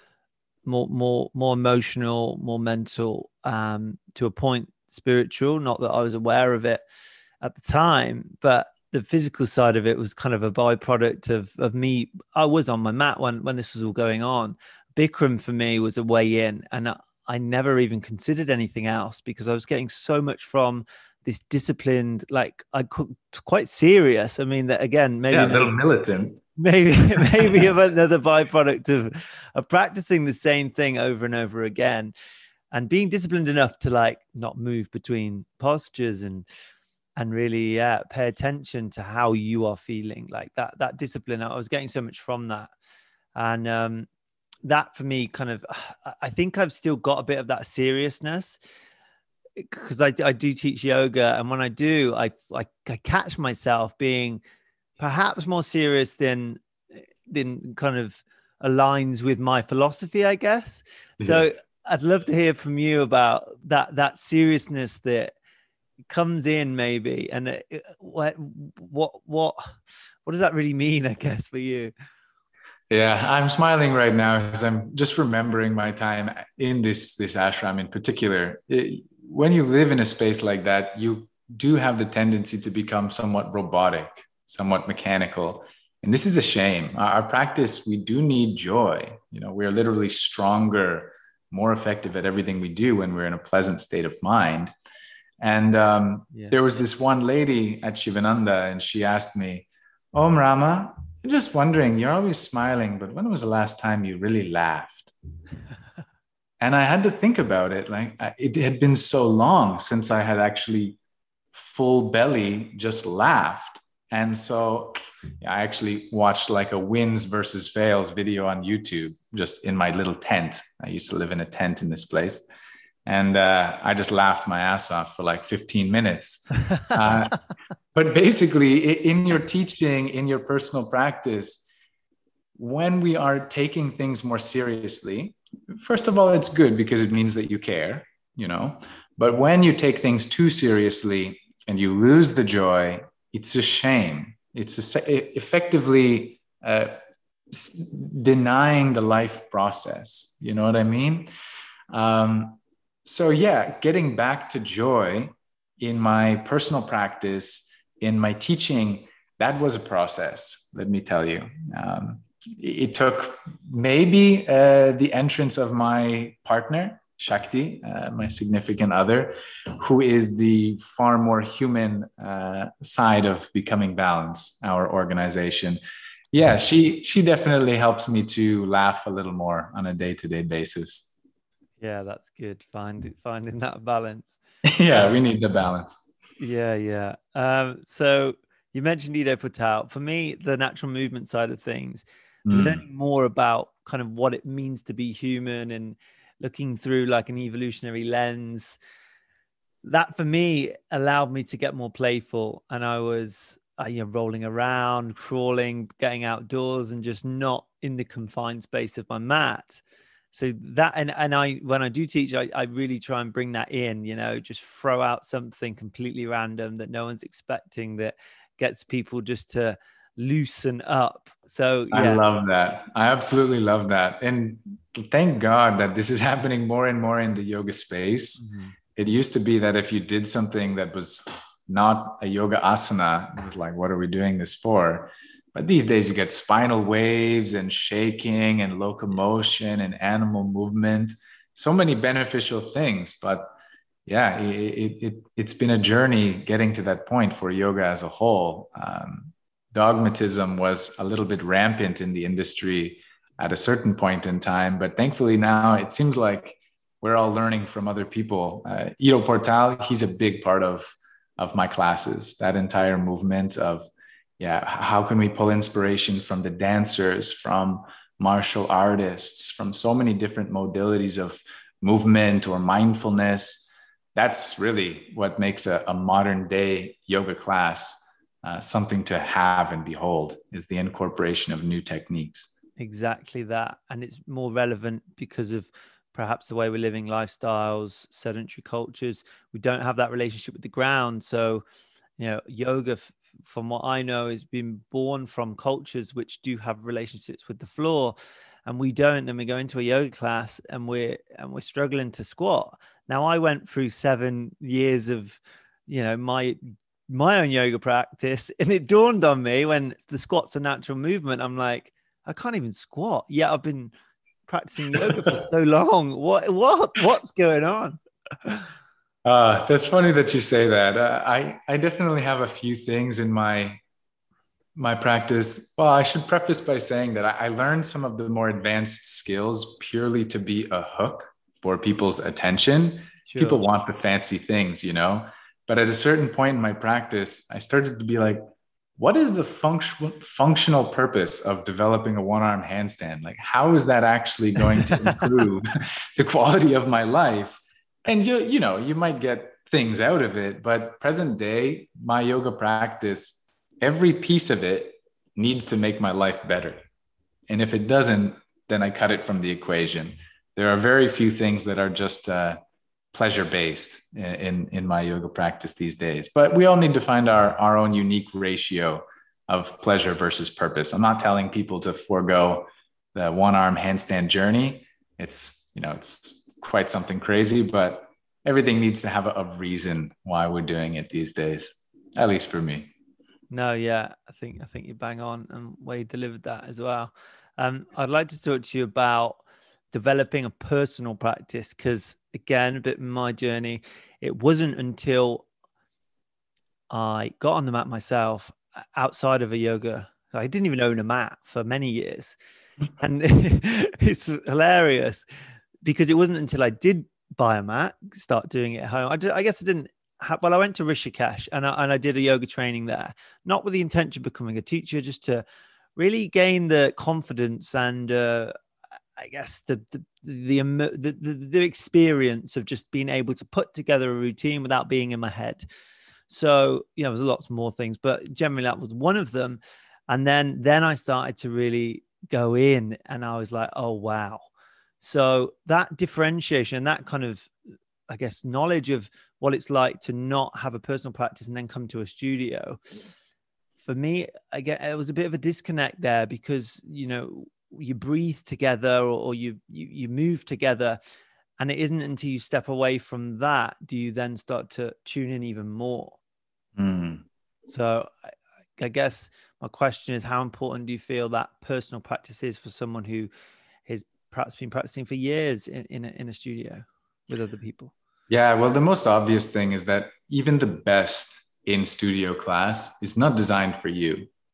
more, more, more emotional, more mental, um, to a point spiritual. Not that I was aware of it at the time, but the physical side of it was kind of a byproduct of of me. I was on my mat when when this was all going on. Bikram for me was a way in, and I, I never even considered anything else because I was getting so much from this disciplined, like I could, quite serious. I mean, that again, maybe yeah, a little militant. Maybe, maybe another byproduct of, of practicing the same thing over and over again, and being disciplined enough to like not move between postures and and really yeah, pay attention to how you are feeling. Like that that discipline. I was getting so much from that, and um, that for me, kind of, I think I've still got a bit of that seriousness. Because I, I do teach yoga, and when I do, I, I I catch myself being perhaps more serious than than kind of aligns with my philosophy, I guess. Yeah. So I'd love to hear from you about that that seriousness that comes in, maybe, and it, what what what what does that really mean, I guess, for you? Yeah, I'm smiling right now because I'm just remembering my time in this this ashram in particular. It, when you live in a space like that, you do have the tendency to become somewhat robotic, somewhat mechanical. And this is a shame. Our, our practice, we do need joy. You know, we're literally stronger, more effective at everything we do when we're in a pleasant state of mind. And um, yeah. there was this one lady at Shivananda, and she asked me, Om Rama, I'm just wondering, you're always smiling, but when was the last time you really laughed? And I had to think about it. Like, it had been so long since I had actually full belly just laughed. And so yeah, I actually watched like a wins versus fails video on YouTube, just in my little tent. I used to live in a tent in this place. And uh, I just laughed my ass off for like fifteen minutes. Uh, but basically, in your teaching, in your personal practice, when we are taking things more seriously, first of all, it's good because it means that you care, you know. But when you take things too seriously and you lose the joy, it's a shame. It's a, effectively uh, denying the life process. You know what I mean? Um, so yeah, getting back to joy in my personal practice, in my teaching, that was a process, let me tell you. Um, it took maybe uh, the entrance of my partner, Shakti, uh, my significant other, who is the far more human uh, side of Becoming Balance, our organization. Yeah, she she definitely helps me to laugh a little more on a day-to-day basis. Yeah, that's good. Find finding that balance. Yeah, Um, we need the balance. yeah, yeah. Um, so you mentioned Ido Portal. For me, the natural movement side of things, Mm. learning more about kind of what it means to be human and looking through like an evolutionary lens, that for me allowed me to get more playful. And I was, uh, you know, rolling around, crawling, getting outdoors, and just not in the confined space of my mat. So that, and and I, when I do teach, I, I really try and bring that in, you know, just throw out something completely random that no one's expecting, that gets people just to loosen up. So I yeah. love that. I absolutely love that. And thank God that this is happening more and more in the yoga space. Mhm. It used to be that if you did something that was not a yoga asana, it was like, what are we doing this for? But these days you get spinal waves and shaking and locomotion and animal movement, so many beneficial things. But yeah, it, it, it, it's been a journey getting to that point for yoga as a whole. Um, dogmatism was a little bit rampant in the industry at a certain point in time, but thankfully now it seems like we're all learning from other people. Uh, Ido Portal, he's a big part of of my classes. That entire movement of, yeah, how can we pull inspiration from the dancers, from martial artists, from so many different modalities of movement or mindfulness. That's really what makes a, a modern day yoga class uh, something to have and behold, is the incorporation of new techniques. Exactly that. And it's more relevant because of perhaps the way we're living, lifestyles, sedentary cultures. We don't have that relationship with the ground. So, you know, yoga, f- from what I know, has been born from cultures which do have relationships with the floor, and we don't. Then we go into a yoga class and we're and we're struggling to squat. Now, I went through seven years of, you know, my my own yoga practice, and it dawned on me when the squat's a natural movement. I'm like, I can't even squat. Yeah, I've been practicing yoga for so long. What what what's going on? Uh, that's funny that you say that. Uh, I I definitely have a few things in my my practice. Well, I should preface by saying that I, I learned some of the more advanced skills purely to be a hook for people's attention. People Sure. want the fancy things, you know. But at a certain point in my practice, I started to be like, what is the function, functional purpose of developing a one-arm handstand? Like, how is that actually going to improve the quality of my life? And you, you know, you might get things out of it, but present day, my yoga practice, every piece of it needs to make my life better. And if it doesn't, then I cut it from the equation. There are very few things that are just uh, pleasure based in, in my yoga practice these days. But we all need to find our, our own unique ratio of pleasure versus purpose. I'm not telling people to forego the one arm handstand journey. It's, you know, it's quite something crazy, but everything needs to have a, a reason why we're doing it these days, at least for me. No, yeah, I think I think you bang on, and Wade delivered that as well. Um, I'd like to talk to you about developing a personal practice, because again, a bit of my journey, it wasn't until I got on the mat myself outside of a yoga. I didn't even own a mat for many years. And it's hilarious because it wasn't until I did buy a mat, start doing it at home. I, did, I guess I didn't have, well, I went to Rishikesh and I, and I did a yoga training there, not with the intention of becoming a teacher, just to really gain the confidence and uh, I guess the the the, the the the experience of just being able to put together a routine without being in my head. So, you know, there's lots more things, but generally that was one of them. And then then I started to really go in and I was like, oh wow. So that differentiation, that kind of, I guess, knowledge of what it's like to not have a personal practice and then come to a studio. For me, I get it was a bit of a disconnect there because, you know, you breathe together or, or you, you you move together, and it isn't until you step away from that do you then start to tune in even more. Mm. So I, I guess my question is, how important do you feel that personal practice is for someone who has perhaps been practicing for years in, in, a, in a studio with other people? Yeah, well, the most obvious thing is that even the best in studio class is not designed for you.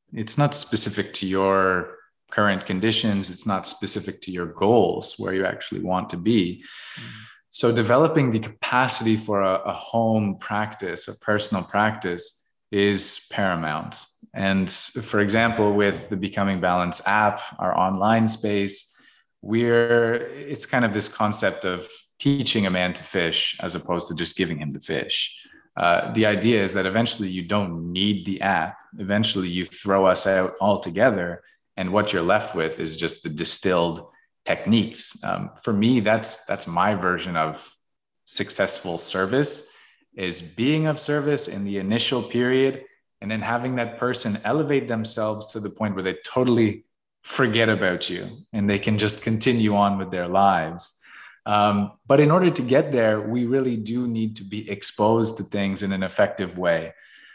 It's not specific to your current conditions. It's not specific to your goals, where you actually want to be. Mm. So developing the capacity for a, a home practice, a personal practice, is paramount. And for example, with the Becoming Balanced app, our online space, we're, it's kind of this concept of teaching a man to fish as opposed to just giving him the fish. Uh, the idea is that eventually you don't need the app. Eventually you throw us out altogether, and what you're left with is just the distilled techniques. Um, for me, that's that's my version of successful service, is being of service in the initial period, and then having that person elevate themselves to the point where they totally forget about you and they can just continue on with their lives. Um, but in order to get there, we really do need to be exposed to things in an effective way.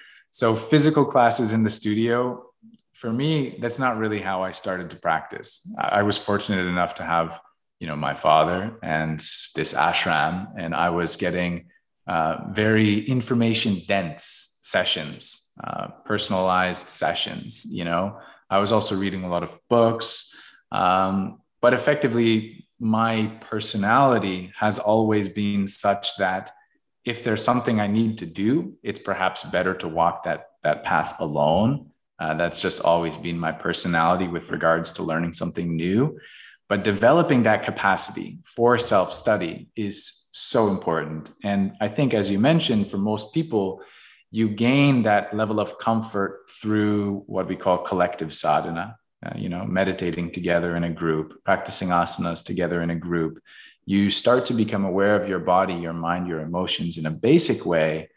So physical classes in the studio, for me, that's not really how I started to practice. I was fortunate enough to have, you know, my father and this ashram, and I was getting uh, very information dense sessions, uh, personalized sessions. You know, I was also reading a lot of books, um, but effectively, my personality has always been such that if there's something I need to do, it's perhaps better to walk that, that path alone. Uh, that's just always been my personality with regards to learning something new. But developing that capacity for self-study is so important. And I think, as you mentioned, for most people, you gain that level of comfort through what we call collective sadhana. Uh, you know, meditating together in a group, practicing asanas together in a group. You start to become aware of your body, your mind, your emotions in a basic way.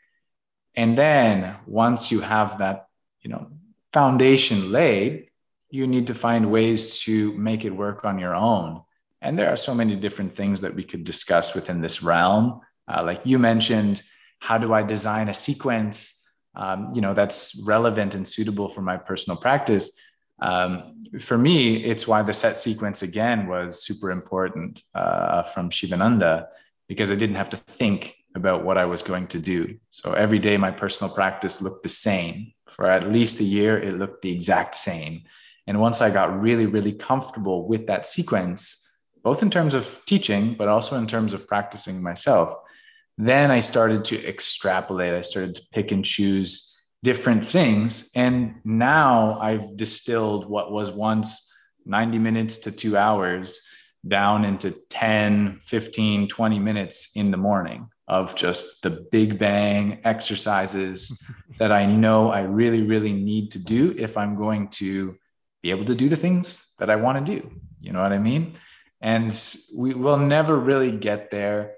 And then once you have that, you know, foundation laid, you need to find ways to make it work on your own. And there are so many different things that we could discuss within this realm. Uh, like you mentioned, how do I design a sequence, um, you know, that's relevant and suitable for my personal practice? Um, for me, it's why the set sequence again was super important uh, from Shivananda, because I didn't have to think about what I was going to do. So every day my personal practice looked the same. For at least a year, it looked the exact same. And once I got really, really comfortable with that sequence, both in terms of teaching, but also in terms of practicing myself, then I started to extrapolate. I started to pick and choose different things. And now I've distilled what was once ninety minutes to two hours down into ten, fifteen, twenty minutes in the morning of just the big bang exercises that I know I really, really need to do if I'm going to be able to do the things that I want to do. You know what I mean? And we will never really get there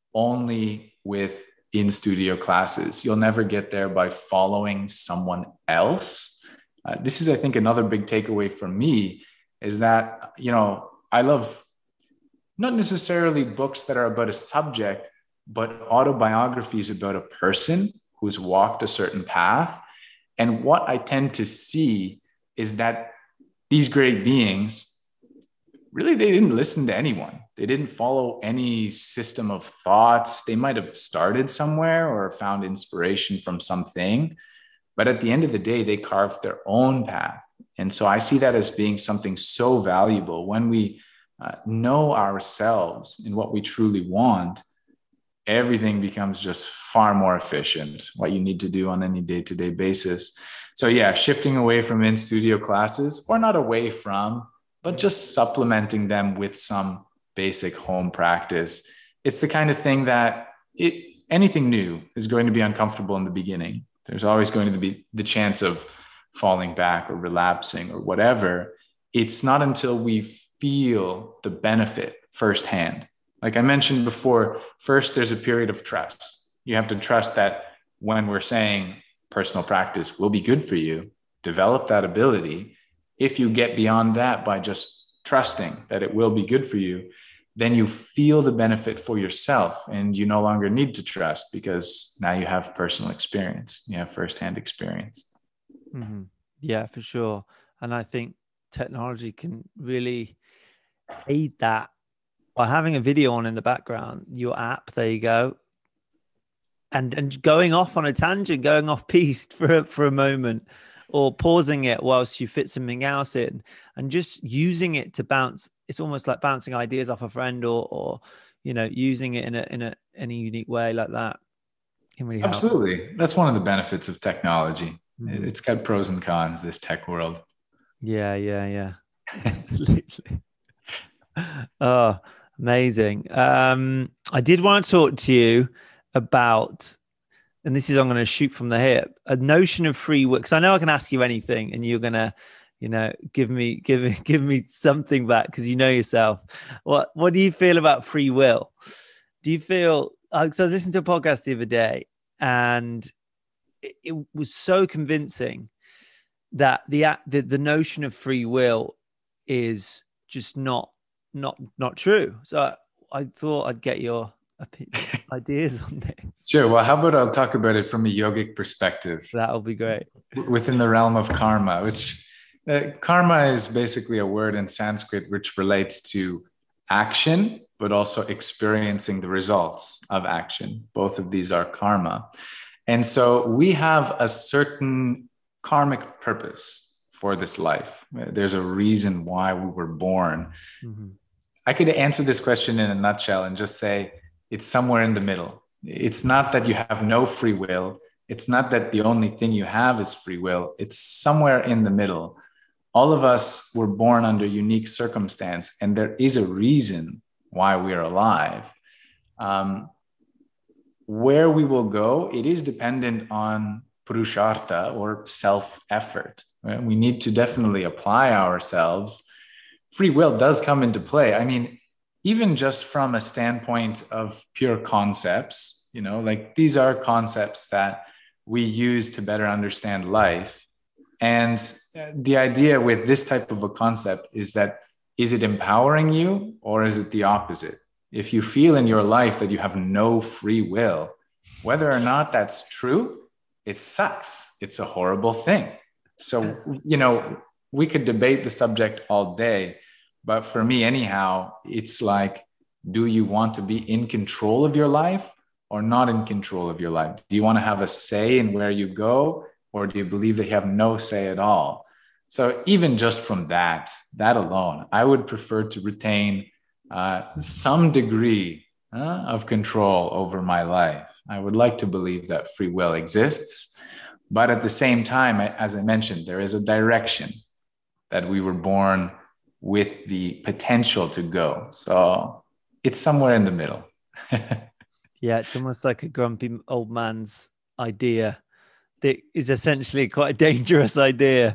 only with in studio classes. You'll never get there by following someone else. Uh, this is, I think, another big takeaway for me is that, you know, I love not necessarily books that are about a subject, but autobiographies about a person who's walked a certain path. And what I tend to see is that these great beings, really, they didn't listen to anyone. They didn't follow any system of thoughts. They might have started somewhere or found inspiration from something, but at the end of the day, they carved their own path. And so I see that as being something so valuable. When we uh, know ourselves and what we truly want, everything becomes just far more efficient, what you need to do on any day-to-day basis. So yeah, shifting away from in-studio classes, or not away from, but just supplementing them with some basic home practice. It's the kind of thing that it, anything new is going to be uncomfortable in the beginning. There's always going to be the chance of falling back or relapsing or whatever. It's not until we feel the benefit firsthand. Like I mentioned before, first there's a period of trust. You have to trust that when we're saying personal practice will be good for you, develop that ability. If you get beyond that by just trusting that it will be good for you, then you feel the benefit for yourself and you no longer need to trust because now you have personal experience. You have firsthand experience. Mm-hmm. Yeah, for sure. And I think technology can really aid that by having a video on in the background, your app, there you go. And and going off on a tangent, going off piste for, for a moment. or pausing it whilst you fit something else in, and just using it to bounce. It's almost like bouncing ideas off a friend, or, or you know, using it in a in a in a unique way like that can really help. Absolutely. That's one of the benefits of technology. Mm-hmm. It's got pros and cons, this tech world. Yeah, yeah, yeah. Absolutely. Oh, amazing. Um, I did want to talk to you about, and this is, I'm going to shoot from the hip, a notion of free will, because I know I can ask you anything and you're going to, you know, give me, give me, give me something back because you know yourself. What, what do you feel about free will? Do you feel, uh, so I was listening to a podcast the other day and it, it was so convincing that the, the, the notion of free will is just not, not, not true. So I, I thought I'd get your ideas on this. Sure. Well, how about I'll talk about it from a yogic perspective. That'll be great. Within the realm of karma, which uh, karma is basically a word in Sanskrit which relates to action, but also experiencing the results of action. Both of these are karma. And so we have a certain karmic purpose for this life. There's a reason why we were born. Mm-hmm. I could answer this question in a nutshell and just say, it's somewhere in the middle. It's not that you have no free will. It's not that the only thing you have is free will. It's somewhere in the middle. All of us were born under unique circumstance, and there is a reason why we're alive. Um, where we will go, it is dependent on purushartha or self-effort. Right? We need to definitely apply ourselves. Free will does come into play. I mean, even just from a standpoint of pure concepts, you know, like these are concepts that we use to better understand life. And the idea with this type of a concept is that, is it empowering you or is it the opposite? If you feel in your life that you have no free will, whether or not that's true, it sucks. It's a horrible thing. So, you know, we could debate the subject all day. But for me, anyhow, it's like, do you want to be in control of your life or not in control of your life? Do you want to have a say in where you go, or do you believe that you have no say at all? So even just from that, that alone, I would prefer to retain uh, some degree uh, of control over my life. I would like to believe that free will exists. But at the same time, as I mentioned, there is a direction that we were born with the potential to go. So it's somewhere in the middle. Yeah, it's almost like a grumpy old man's idea that is essentially quite a dangerous idea.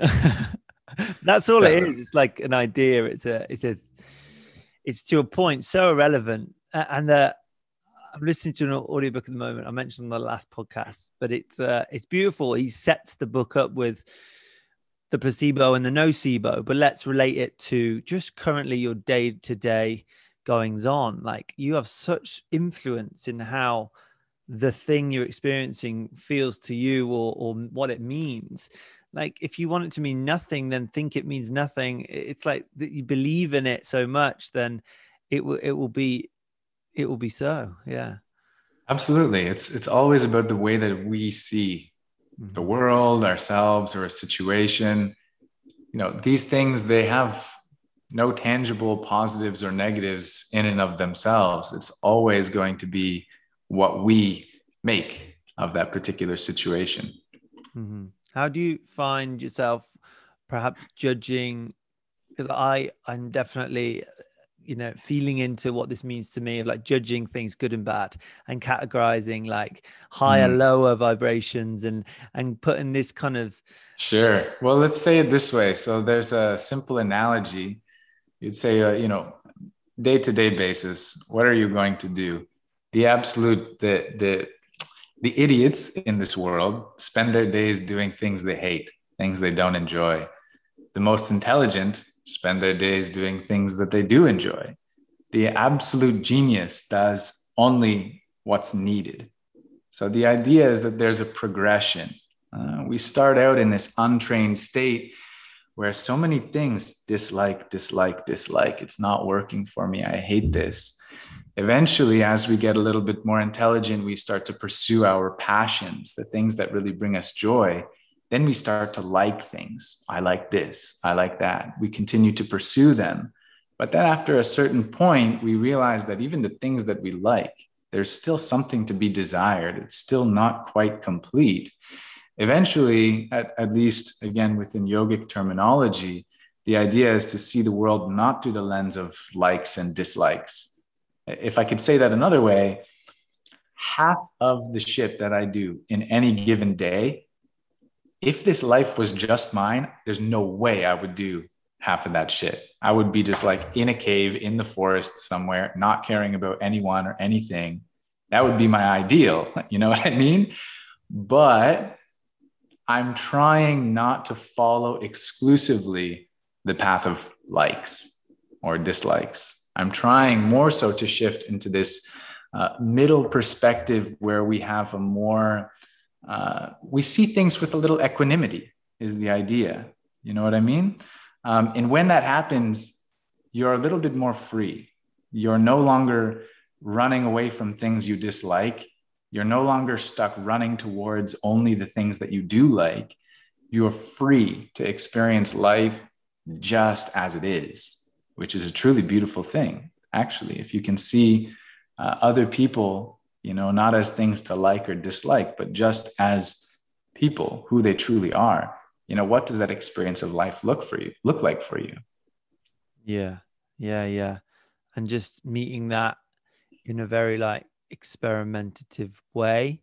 That's all yeah. it is. It's like an idea. It's a, it's a, it's to a point so irrelevant. And uh, I'm listening to an audiobook at the moment. I mentioned on the last podcast, but it's, uh, it's beautiful. He sets the book up with the placebo and the nocebo, but let's relate it to just currently your day-to-day goings on. Like, you have such influence in how the thing you're experiencing feels to you, or, or what it means. Like, if you want it to mean nothing, then think it means nothing. It's like that you believe in it so much, then it will, it will be, it will be so. Yeah, absolutely. It's, it's always about the way that we see the world, ourselves, or a situation. You know, these things, they have no tangible positives or negatives in and of themselves. It's always going to be what we make of that particular situation. Mm-hmm. How do you find yourself perhaps judging? Because I, I'm definitely, you know, feeling into what this means to me, of like judging things good and bad and categorizing like higher, mm. lower vibrations and, and putting this kind of. Sure. Well, let's say it this way. So there's a simple analogy. You'd say, uh, you know, day-to-day basis, what are you going to do? The absolute, the, the, the idiots in this world spend their days doing things they hate, things they don't enjoy. The most intelligent spend their days doing things that they do enjoy. The absolute genius does only what's needed. So the idea is that there's a progression. Uh, we start out in this untrained state where so many things, dislike, dislike, dislike, it's not working for me, I hate this. Eventually, as we get a little bit more intelligent, we start to pursue our passions, the things that really bring us joy. then we start to like things. I like this, I like that. We continue to pursue them. But then after a certain point, we realize that even the things that we like, there's still something to be desired. It's still not quite complete. Eventually, at, at least again within yogic terminology, the idea is to see the world not through the lens of likes and dislikes. If I could say that another way, half of the shit that I do in any given day, if this life was just mine, there's no way I would do half of that shit. I would be just like in a cave in the forest somewhere, not caring about anyone or anything. That would be my ideal. You know what I mean? But I'm trying not to follow exclusively the path of likes or dislikes. I'm trying more so to shift into this uh, middle perspective where we have a more, uh, we see things with a little equanimity is the idea. You know what I mean? Um, and when that happens, you're a little bit more free. You're no longer running away from things you dislike. You're no longer stuck running towards only the things that you do like. You're free to experience life just as it is, which is a truly beautiful thing. Actually, if you can see uh, other people, you know, not as things to like or dislike, but just as people, who they truly are, you know, what does that experience of life look for you, look like for you? Yeah, yeah, yeah. And just meeting that in a very like experimentative way.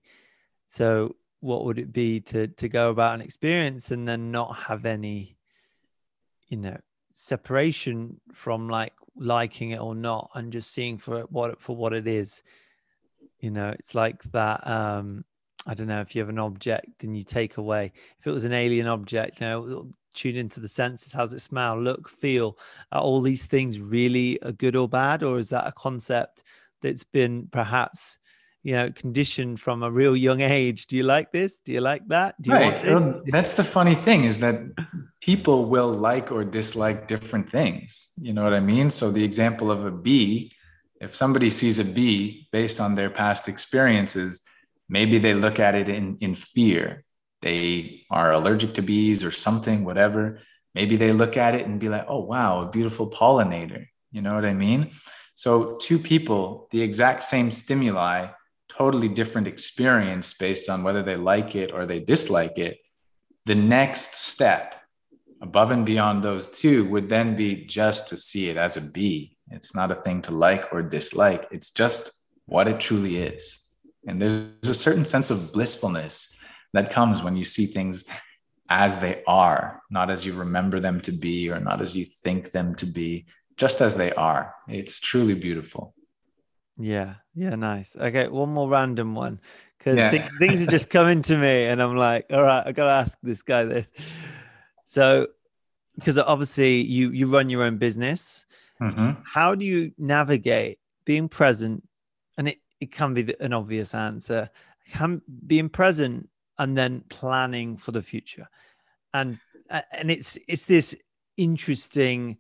So what would it be to to go about an experience and then not have any, you know, separation from like liking it or not, and just seeing for what for what it is? You know, it's like that. Um, I don't know, if you have an object and you take away, if it was an alien object, you know, tune into the senses. How's it smell, look, feel? Are all these things really a good or bad? Or is that a concept that's been perhaps, you know, conditioned from a real young age? Do you like this? Do you like that? Do you Right. want this? Well, that's the funny thing, is that people will like or dislike different things. You know what I mean? So the example of a bee, if somebody sees a bee based on their past experiences, maybe they look at it in, in fear. They are allergic to bees or something, whatever. Maybe they look at it and be like, oh, wow, a beautiful pollinator. You know what I mean? So two people, the exact same stimuli, totally different experience based on whether they like it or they dislike it. The next step above and beyond those two would then be just to see it as a bee. It's not a thing to like or dislike. It's just what it truly is. And there's a certain sense of blissfulness that comes when you see things as they are, not as you remember them to be or not as you think them to be, just as they are. It's truly beautiful. Yeah, yeah, nice. Okay, one more random one, because Yeah. th- things are just coming to me, and I'm like, all right, I gotta ask this guy this. So, because obviously you you run your own business, Mm-hmm. how do you navigate being present? And it it can be the, an obvious answer, can being present and then planning for the future, and and it's it's this interesting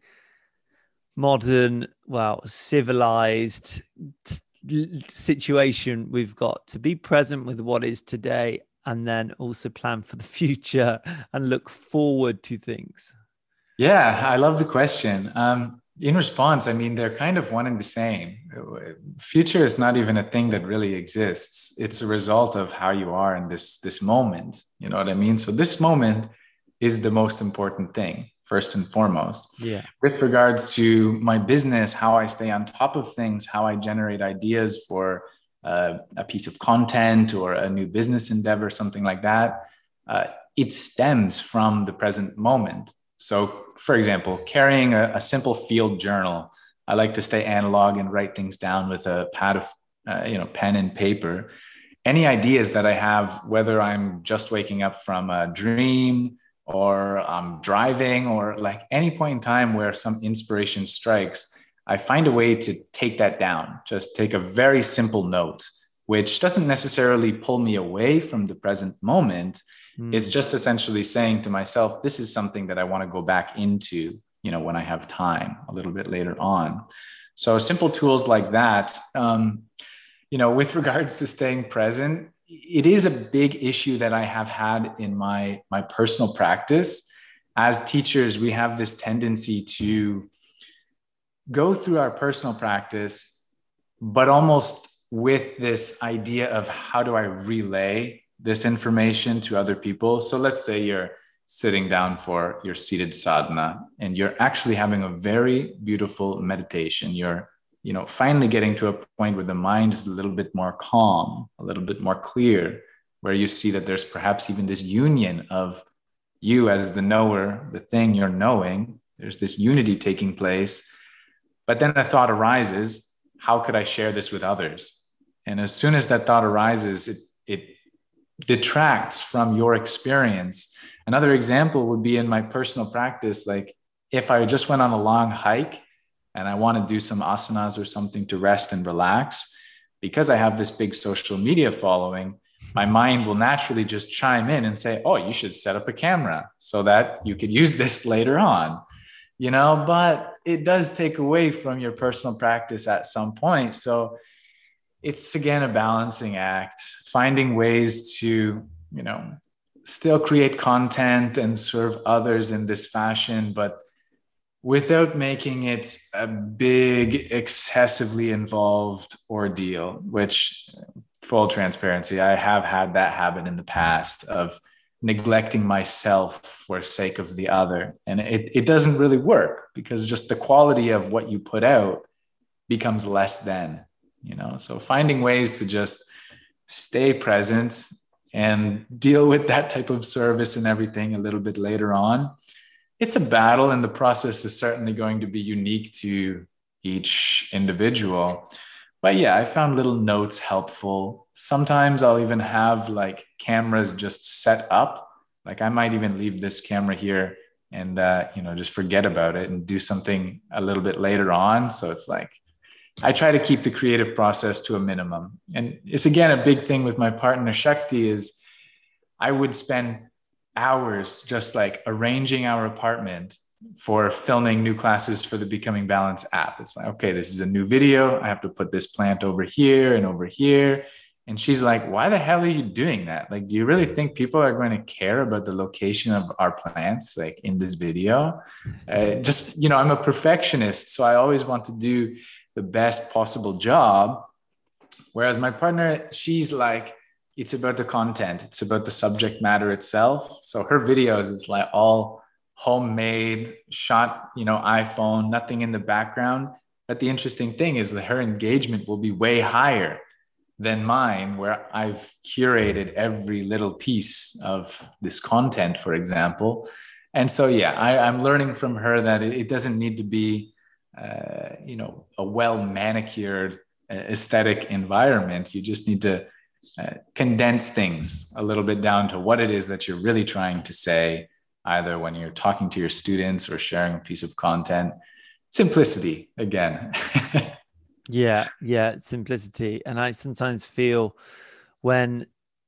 modern, well, civilized t- situation we've got to be present with what is today and then also plan for the future and look forward to things. Yeah, I love the question. Um, in response, I mean, they're kind of one and the same. Future is not even a thing that really exists. It's a result of how you are in this, this moment. You know what I mean? So this moment is the most important thing, first and foremost. Yeah. With regards to my business, how I stay on top of things, how I generate ideas for uh, a piece of content or a new business endeavor, something like that, uh, it stems from the present moment. So, for example, carrying a, a simple field journal, I like to stay analog and write things down with a pad of, uh, you know, pen and paper. Any ideas that I have, whether I'm just waking up from a dream or I'm driving or like any point in time where some inspiration strikes, I find a way to take that down. Just take a very simple note, which doesn't necessarily pull me away from the present moment. Mm. It's just essentially saying to myself, this is something that I want to go back into, you know, when I have time a little bit later on. So simple tools like that. Um, you know, with regards to staying present, it is a big issue that I have had in my, my personal practice. As teachers, we have this tendency to go through our personal practice, but almost with this idea of how do I relay this information to other people. So let's say you're sitting down for your seated sadhana and you're actually having a very beautiful meditation. You're, you know, finally getting to a point where the mind is a little bit more calm, a little bit more clear, where you see that there's perhaps even this union of you as the knower, the thing you're knowing. There's this unity taking place. But then a thought arises, how could I share this with others? And as soon as that thought arises, it, it detracts from your experience. Another example would be in my personal practice. Like if I just went on a long hike and I want to do some asanas or something to rest and relax, because I have this big social media following, my mind will naturally just chime in and say, oh, you should set up a camera so that you could use this later on, you know, but it does take away from your personal practice at some point. So it's, again, a balancing act, finding ways to, you know, still create content and serve others in this fashion, but without making it a big, excessively involved ordeal, which, full transparency, I have had that habit in the past of neglecting myself for sake of the other. And it, it doesn't really work because just the quality of what you put out becomes less than, you know, so finding ways to just stay present and deal with that type of service and everything a little bit later on. It's a battle, and the process is certainly going to be unique to each individual. But yeah, I found little notes helpful. Sometimes I'll even have like cameras just set up. Like I might even leave this camera here and, uh, you know, just forget about it and do something a little bit later on. So it's like, I try to keep the creative process to a minimum. And it's, again, a big thing with my partner, Shakti, is I would spend hours just like arranging our apartment for filming new classes for the Becoming Balanced app. It's like, okay, this is a new video. I have to put this plant over here and over here. And she's like, why the hell are you doing that? Like, do you really think people are going to care about the location of our plants, like in this video? Uh, just, you know, I'm a perfectionist, so I always want to do the best possible job. Whereas my partner, she's like, it's about the content. It's about the subject matter itself. So her videos is like all homemade, shot, you know, iPhone, nothing in the background. But the interesting thing is that her engagement will be way higher than mine, where I've curated every little piece of this content, for example. And so, yeah, I, I'm learning from her that it, it doesn't need to be, uh, you know, a well manicured uh, aesthetic environment. You just need to uh, condense things a little bit down to what it is that you're really trying to say, either when you're talking to your students or sharing a piece of content. Simplicity, again. Yeah, yeah, simplicity. And I sometimes feel when,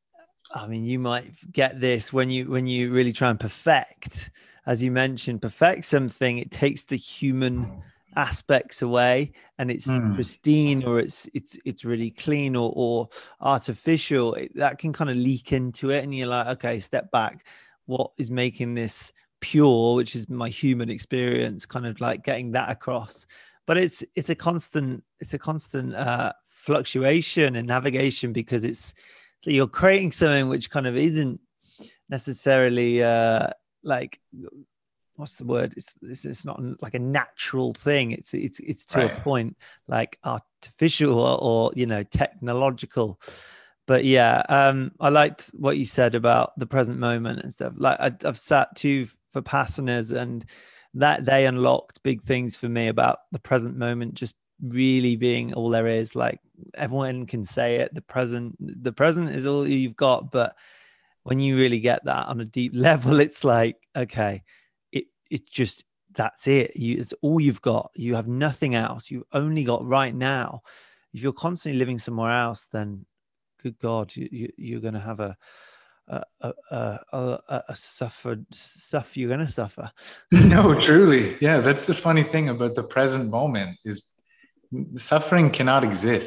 I mean, you might get this when you when you really try and perfect, as you mentioned, perfect something, it takes the human aspects away, and it's mm. pristine, or it's it's it's really clean, or or artificial. It, that can kind of leak into it, and you're like, okay, step back. What is making this pure, which is my human experience, kind of like getting that across. But it's it's a constant it's a constant uh, fluctuation and navigation, because it's so you're creating something which kind of isn't necessarily uh, like, what's the word? It's, it's it's not like a natural thing. It's it's it's to right. a point like artificial or, or you know technological. But yeah, um, I liked what you said about the present moment and stuff. Like I, I've sat too for Vipassanas, and that they unlocked big things for me about the present moment, just really being all there is. Like everyone can say it, the present, the present is all you've got. But when you really get that on a deep level, it's like, okay, it it just, that's it. You, it's all you've got. You have nothing else. You've only got right now. If you're constantly living somewhere else, then good God, you, you, you're going to have a, a, a, a, a, a suffer, suffer, you're going to suffer. No, truly. Yeah. That's the funny thing about the present moment is suffering cannot exist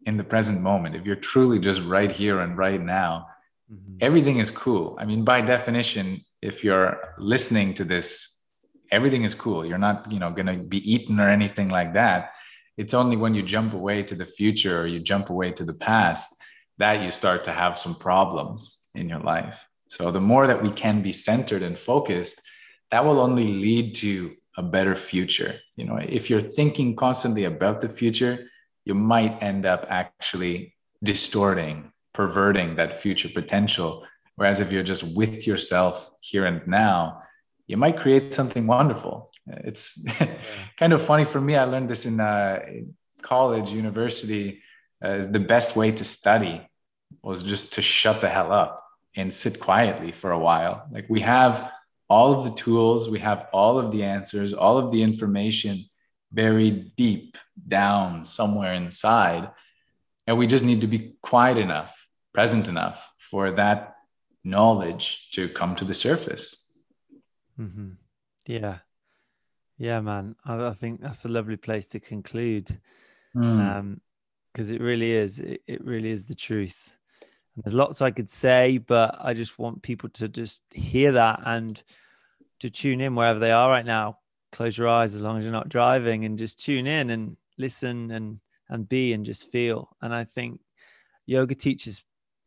in the present moment, if you're truly just right here and right now, mm-hmm. everything is cool. I mean, by definition, if you're listening to this, everything is cool. You're not, you know, going to be eaten or anything like that. It's only when you jump away to the future or you jump away to the past that you start to have some problems in your life. So the more that we can be centered and focused, that will only lead to a better future. You know, if you're thinking constantly about the future, you might end up actually distorting, perverting that future potential. Whereas if you're just with yourself here and now, you might create something wonderful. It's kind of funny for me. I learned this in uh, college, university. Uh, the best way to study was just to shut the hell up and sit quietly for a while. Like, we have all of the tools, we have all of the answers, all of the information buried deep down somewhere inside. And we just need to be quiet enough, present enough for that knowledge to come to the surface. Mm-hmm. Yeah. Yeah, man. I, I think that's a lovely place to conclude. Mm. Um, because it really is, it, it really is the truth. And there's lots I could say, but I just want people to just hear that and to tune in wherever they are right now. Close your eyes as long as you're not driving, and just tune in and listen and, and be and just feel. And I think yoga teachers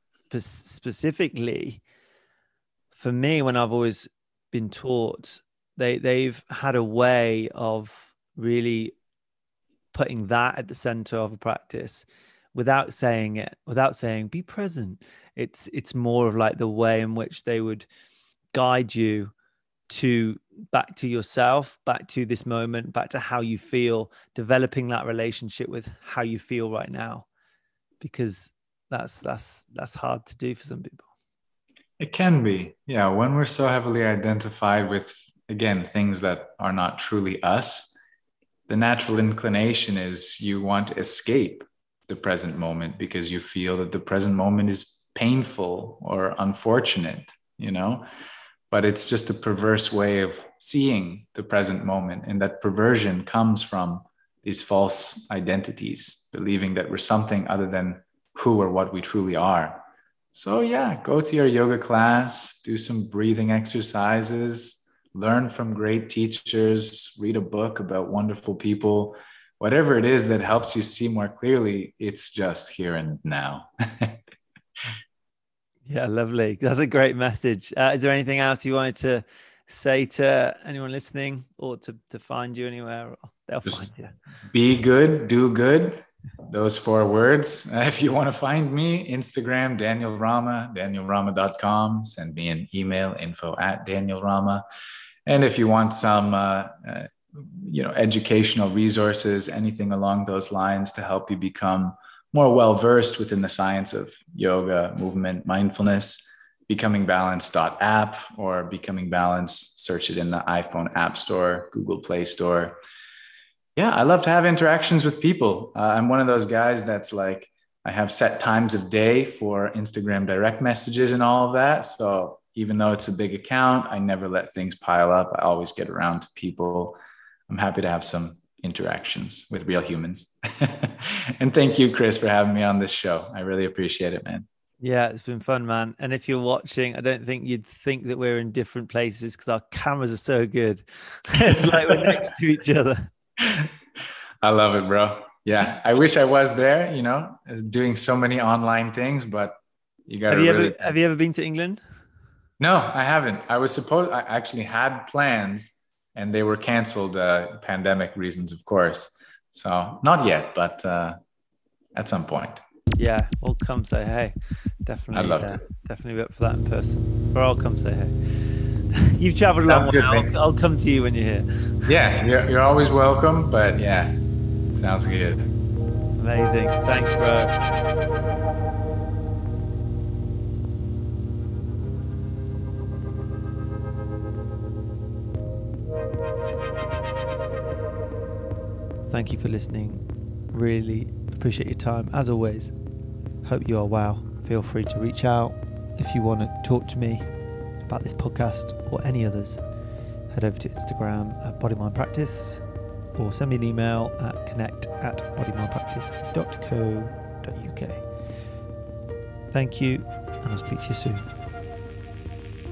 specifically, for me, when I've always been taught, they, they've had a way of really putting that at the center of a practice without saying it, without saying, be present. It's, it's more of like the way in which they would guide you to back to yourself, back to this moment, back to how you feel, developing that relationship with how you feel right now, because that's, that's, that's hard to do for some people. It can be. Yeah. When we're so heavily identified with, again, things that are not truly us, the natural inclination is you want to escape the present moment because you feel that the present moment is painful or unfortunate, you know, but it's just a perverse way of seeing the present moment. And that perversion comes from these false identities, believing that we're something other than who or what we truly are. So yeah, go to your yoga class, do some breathing exercises, learn from great teachers, read a book about wonderful people. Whatever it is that helps you see more clearly, it's just here and now. Yeah, lovely. That's a great message. Uh, is there anything else you wanted to say to anyone listening, or to, to find you anywhere? They'll just find you. Be good, do good. Those four words. Uh, if you want to find me, Instagram, Daniel Rama, daniel rama dot com. Send me an email, info at Daniel Rama. And if you want some, uh, uh, you know, educational resources, anything along those lines to help you become more well-versed within the science of yoga, movement, mindfulness, becoming balanced dot app or Becoming Balanced, search it in the iPhone App Store, Google Play Store. Yeah, I love to have interactions with people. Uh, I'm one of those guys that's like, I have set times of day for Instagram direct messages and all of that. So even though it's a big account, I never let things pile up. I always get around to people. I'm happy to have some interactions with real humans. And thank you, Chris, for having me on this show. I really appreciate it, man. Yeah, it's been fun, man. And if you're watching, I don't think you'd think that we're in different places because our cameras are so good. It's like we're next to each other. I love it, bro. Yeah, I wish I was there, you know, doing so many online things, but you got to really... Ever, have you ever been to England? No, I haven't. I was supposed, I actually had plans and they were canceled, uh, pandemic reasons, of course. So not yet, but uh, at some point. Yeah, we'll come say hey. Definitely. I'd love uh, to. Definitely be up for that in person. Or I'll come say hey. You've traveled a long way. I'll, I'll come to you when you're here. Yeah, you're, you're always welcome, but yeah, sounds good. Amazing. Thanks, bro. Thank you for listening. Really appreciate your time. As always, hope you are well. Feel free to reach out if you want to talk to me about this podcast or any others. Head over to Instagram at Body Mind Practice or send me an email at connect at bodymindpractice dot co dot u k. Thank you, and I'll speak to you soon.